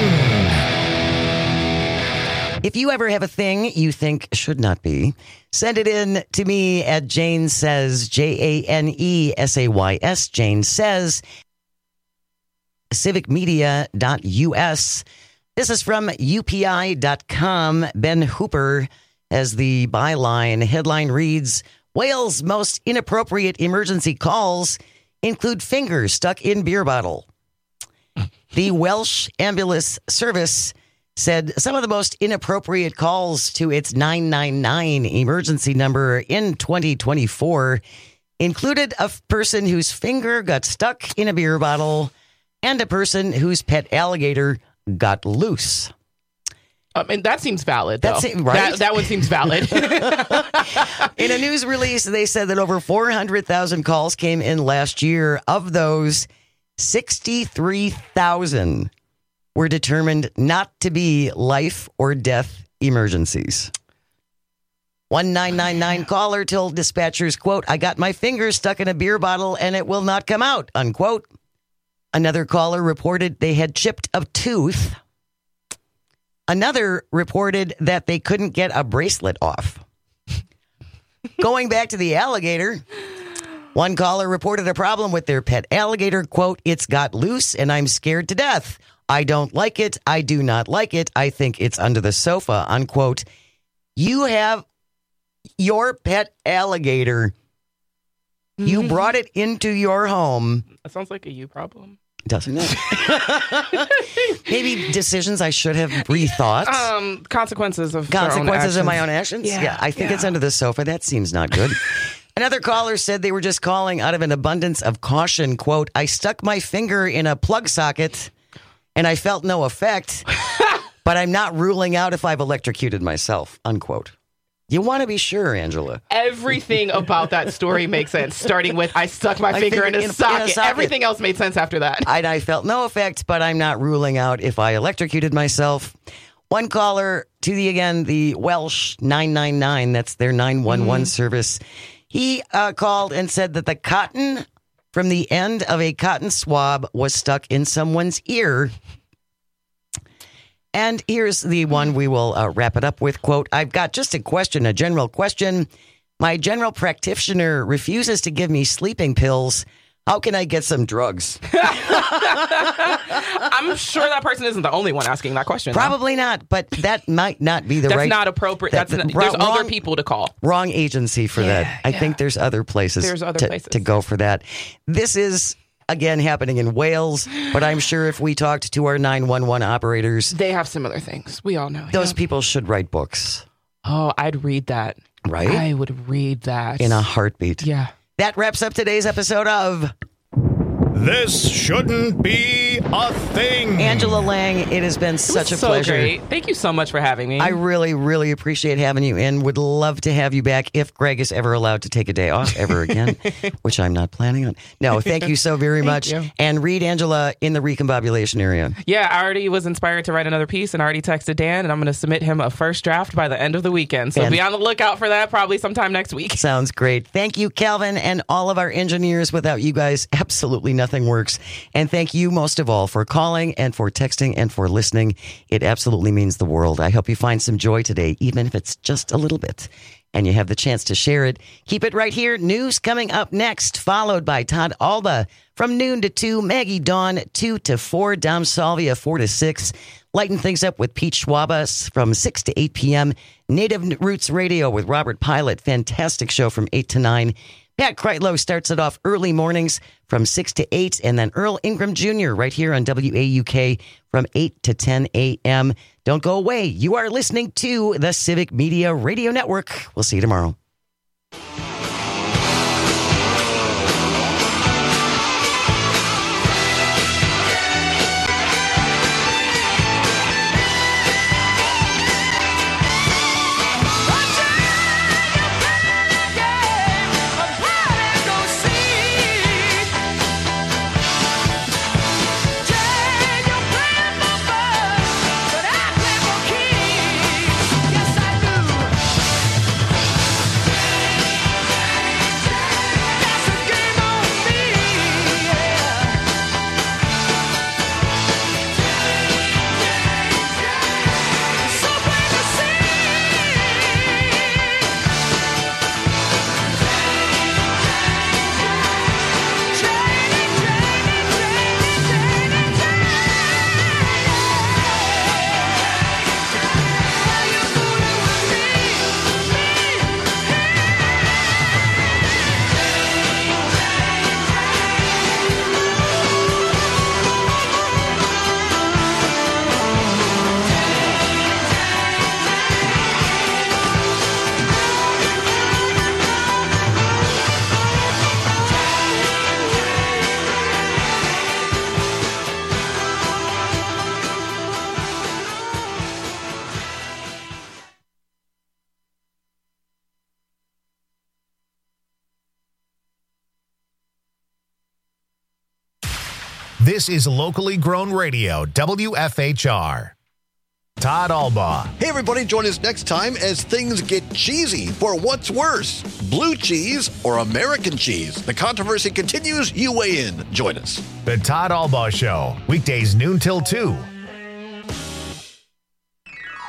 Speaker 14: If you ever have a thing you think should not be, send it in to me at Jane Says, J A N E S A Y S, Jane Says, civic media dot U S. This is from U P I dot com. Ben Hooper has the byline. Headline reads, Wales' most inappropriate emergency calls include fingers stuck in beer bottle. The Welsh Ambulance Service said some of the most inappropriate calls to its nine nine nine emergency number in twenty twenty-four included a person whose finger got stuck in a beer bottle and a person whose pet alligator got loose.
Speaker 15: I mean, that seems valid, though.
Speaker 14: That's it, right?
Speaker 15: That, that one seems valid.
Speaker 14: In a news release, they said that over four hundred thousand calls came in last year. Of those, sixty-three thousand were determined not to be life or death emergencies. One nine nine nine caller told dispatchers, quote, I got my finger stuck in a beer bottle and it will not come out, unquote. Another caller reported they had chipped a tooth. Another reported that they couldn't get a bracelet off. Going back to the alligator, one caller reported a problem with their pet alligator. Quote, it's got loose and I'm scared to death. I don't like it. I do not like it. I think it's under the sofa, unquote. You have your pet alligator. You brought it into your home.
Speaker 15: That sounds like a you problem.
Speaker 14: Doesn't it? Maybe decisions I should have rethought.
Speaker 15: Um, consequences of
Speaker 14: Consequences
Speaker 15: of
Speaker 14: my own actions?
Speaker 15: Yeah,
Speaker 14: yeah I think
Speaker 15: yeah.
Speaker 14: it's under the sofa. That seems not good. Another caller said they were just calling out of an abundance of caution. Quote, I stuck my finger in a plug socket and I felt no effect, but I'm not ruling out if I've electrocuted myself, unquote. You want to be sure, Angela.
Speaker 15: Everything about that story makes sense, starting with I stuck my,
Speaker 14: My
Speaker 15: finger,
Speaker 14: finger
Speaker 15: in, a
Speaker 14: in a-
Speaker 15: socket.
Speaker 14: in a socket.
Speaker 15: Everything else made sense after that.
Speaker 14: And I felt no effect, but I'm not ruling out if I electrocuted myself. One caller to the, again, the Welsh nine nine nine, that's their nine one one mm-hmm. service. He uh, called and said that the cotton from the end of a cotton swab was stuck in someone's ear. And here's the one we will uh, wrap it up with. Quote, I've got just a question, a general question. My general practitioner refuses to give me sleeping pills. How can I get some drugs?
Speaker 15: I'm sure that person isn't the only one asking that question.
Speaker 14: Probably though. not, but that might not be the
Speaker 15: That's
Speaker 14: right...
Speaker 15: That's not appropriate.
Speaker 14: That,
Speaker 15: That's not,
Speaker 14: wrong,
Speaker 15: there's other people to call.
Speaker 14: Wrong agency for
Speaker 15: yeah,
Speaker 14: that. I
Speaker 15: yeah.
Speaker 14: think there's other places,
Speaker 15: there's other
Speaker 14: to,
Speaker 15: places
Speaker 14: to go for that. This is... Again, happening in Wales, but I'm sure if we talked to our nine one one operators...
Speaker 15: They have similar things. We all know.
Speaker 14: Those
Speaker 15: yeah.
Speaker 14: people should write books.
Speaker 15: Oh, I'd read that.
Speaker 14: Right?
Speaker 15: I would read that.
Speaker 14: In a heartbeat.
Speaker 15: Yeah.
Speaker 14: That wraps up today's episode of...
Speaker 1: This shouldn't be a thing.
Speaker 14: Angela Lang, it has been such a
Speaker 15: so
Speaker 14: pleasure.
Speaker 15: Great. Thank you so much for having me.
Speaker 14: I really, really appreciate having you and would love to have you back if Greg is ever allowed to take a day off ever again, which I'm not planning on. No, thank you so very much.
Speaker 15: You.
Speaker 14: And read Angela in the recombobulation area.
Speaker 15: Yeah, I already was inspired to write another piece and I already texted Dan and I'm going to submit him a first draft by the end of the weekend. So and be on the lookout for that probably sometime next week.
Speaker 14: Sounds great. Thank you, Calvin, and all of our engineers. Without you guys, absolutely nothing works. And thank you most of all for calling and for texting and for listening. It absolutely means the world. I hope you find some joy today, even if it's just a little bit, and you have the chance to share it. Keep it right here. News coming up next, followed by Todd Alba from noon to two, Maggie Dawn two to four, Dom Salvia four to six. Lighten things up with Pete Schwaba from six to eight p.m. Native Roots Radio with Robert Pilot. Fantastic show from eight to nine. Pat Kreitlow starts it off early mornings from six to eight, and then Earl Ingram Junior right here on W A U K from eight to ten a.m. Don't go away. You are listening to the Civic Media Radio Network. We'll see you tomorrow.
Speaker 1: This is locally grown radio, W F H R. Todd Albaugh.
Speaker 12: Hey, everybody, join us next time as things get cheesy for what's worse, blue cheese or American cheese. The controversy continues. You weigh in. Join us.
Speaker 1: The Todd Albaugh Show, weekdays noon till two.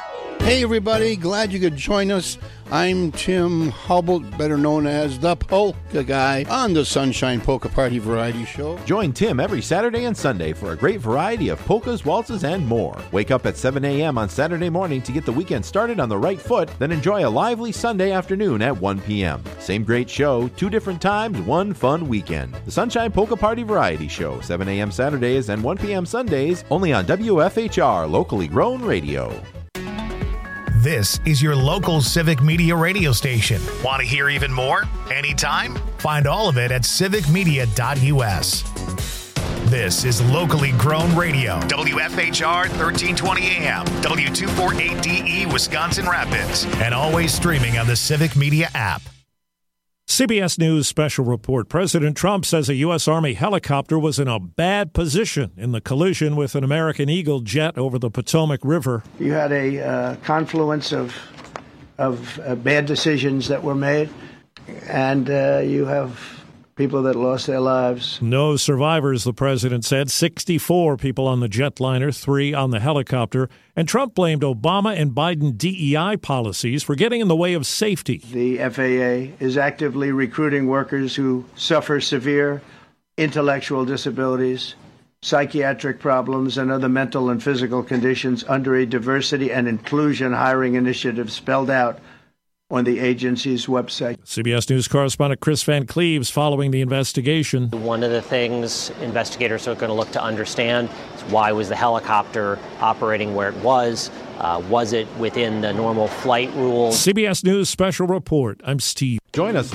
Speaker 5: Hey everybody, glad you could join us. I'm Tim Hubble, better known as the Polka Guy, on the Sunshine Polka Party Variety Show.
Speaker 23: Join Tim every Saturday and Sunday for a great variety of polkas, waltzes, and more. Wake up at seven a.m. on Saturday morning to get the weekend started on the right foot, then enjoy a lively Sunday afternoon at one p.m. Same great show, two different times, one fun weekend. The Sunshine Polka Party Variety Show, seven a.m. Saturdays and one p.m. Sundays, only on W F H R, locally grown radio.
Speaker 1: This is your local Civic Media radio station. Want to hear even more? Anytime? Find all of it at civic media dot u s. This is locally grown radio. W F H R thirteen twenty A M, W two forty-eight D E, Wisconsin Rapids, and always streaming on the Civic Media app.
Speaker 6: C B S News special report. President Trump says a U S. Army helicopter was in a bad position in the collision with an American Eagle jet over the Potomac River.
Speaker 8: You had a uh, confluence of of uh, bad decisions that were made, and uh, you have people that lost their lives.
Speaker 6: No survivors, the president said. sixty-four people on the jetliner, three on the helicopter. And Trump blamed Obama and Biden D E I policies for getting in the way of safety.
Speaker 8: The F A A is actively recruiting workers who suffer severe intellectual disabilities, psychiatric problems, and other mental and physical conditions under a diversity and inclusion hiring initiative spelled out on the agency's website.
Speaker 6: C B S News correspondent Chris Van Cleves following the investigation.
Speaker 9: One of the things investigators are going to look to understand is why was the helicopter operating where it was? Uh, was it within the normal flight rules?
Speaker 6: C B S News special report. I'm Steve.
Speaker 23: Join us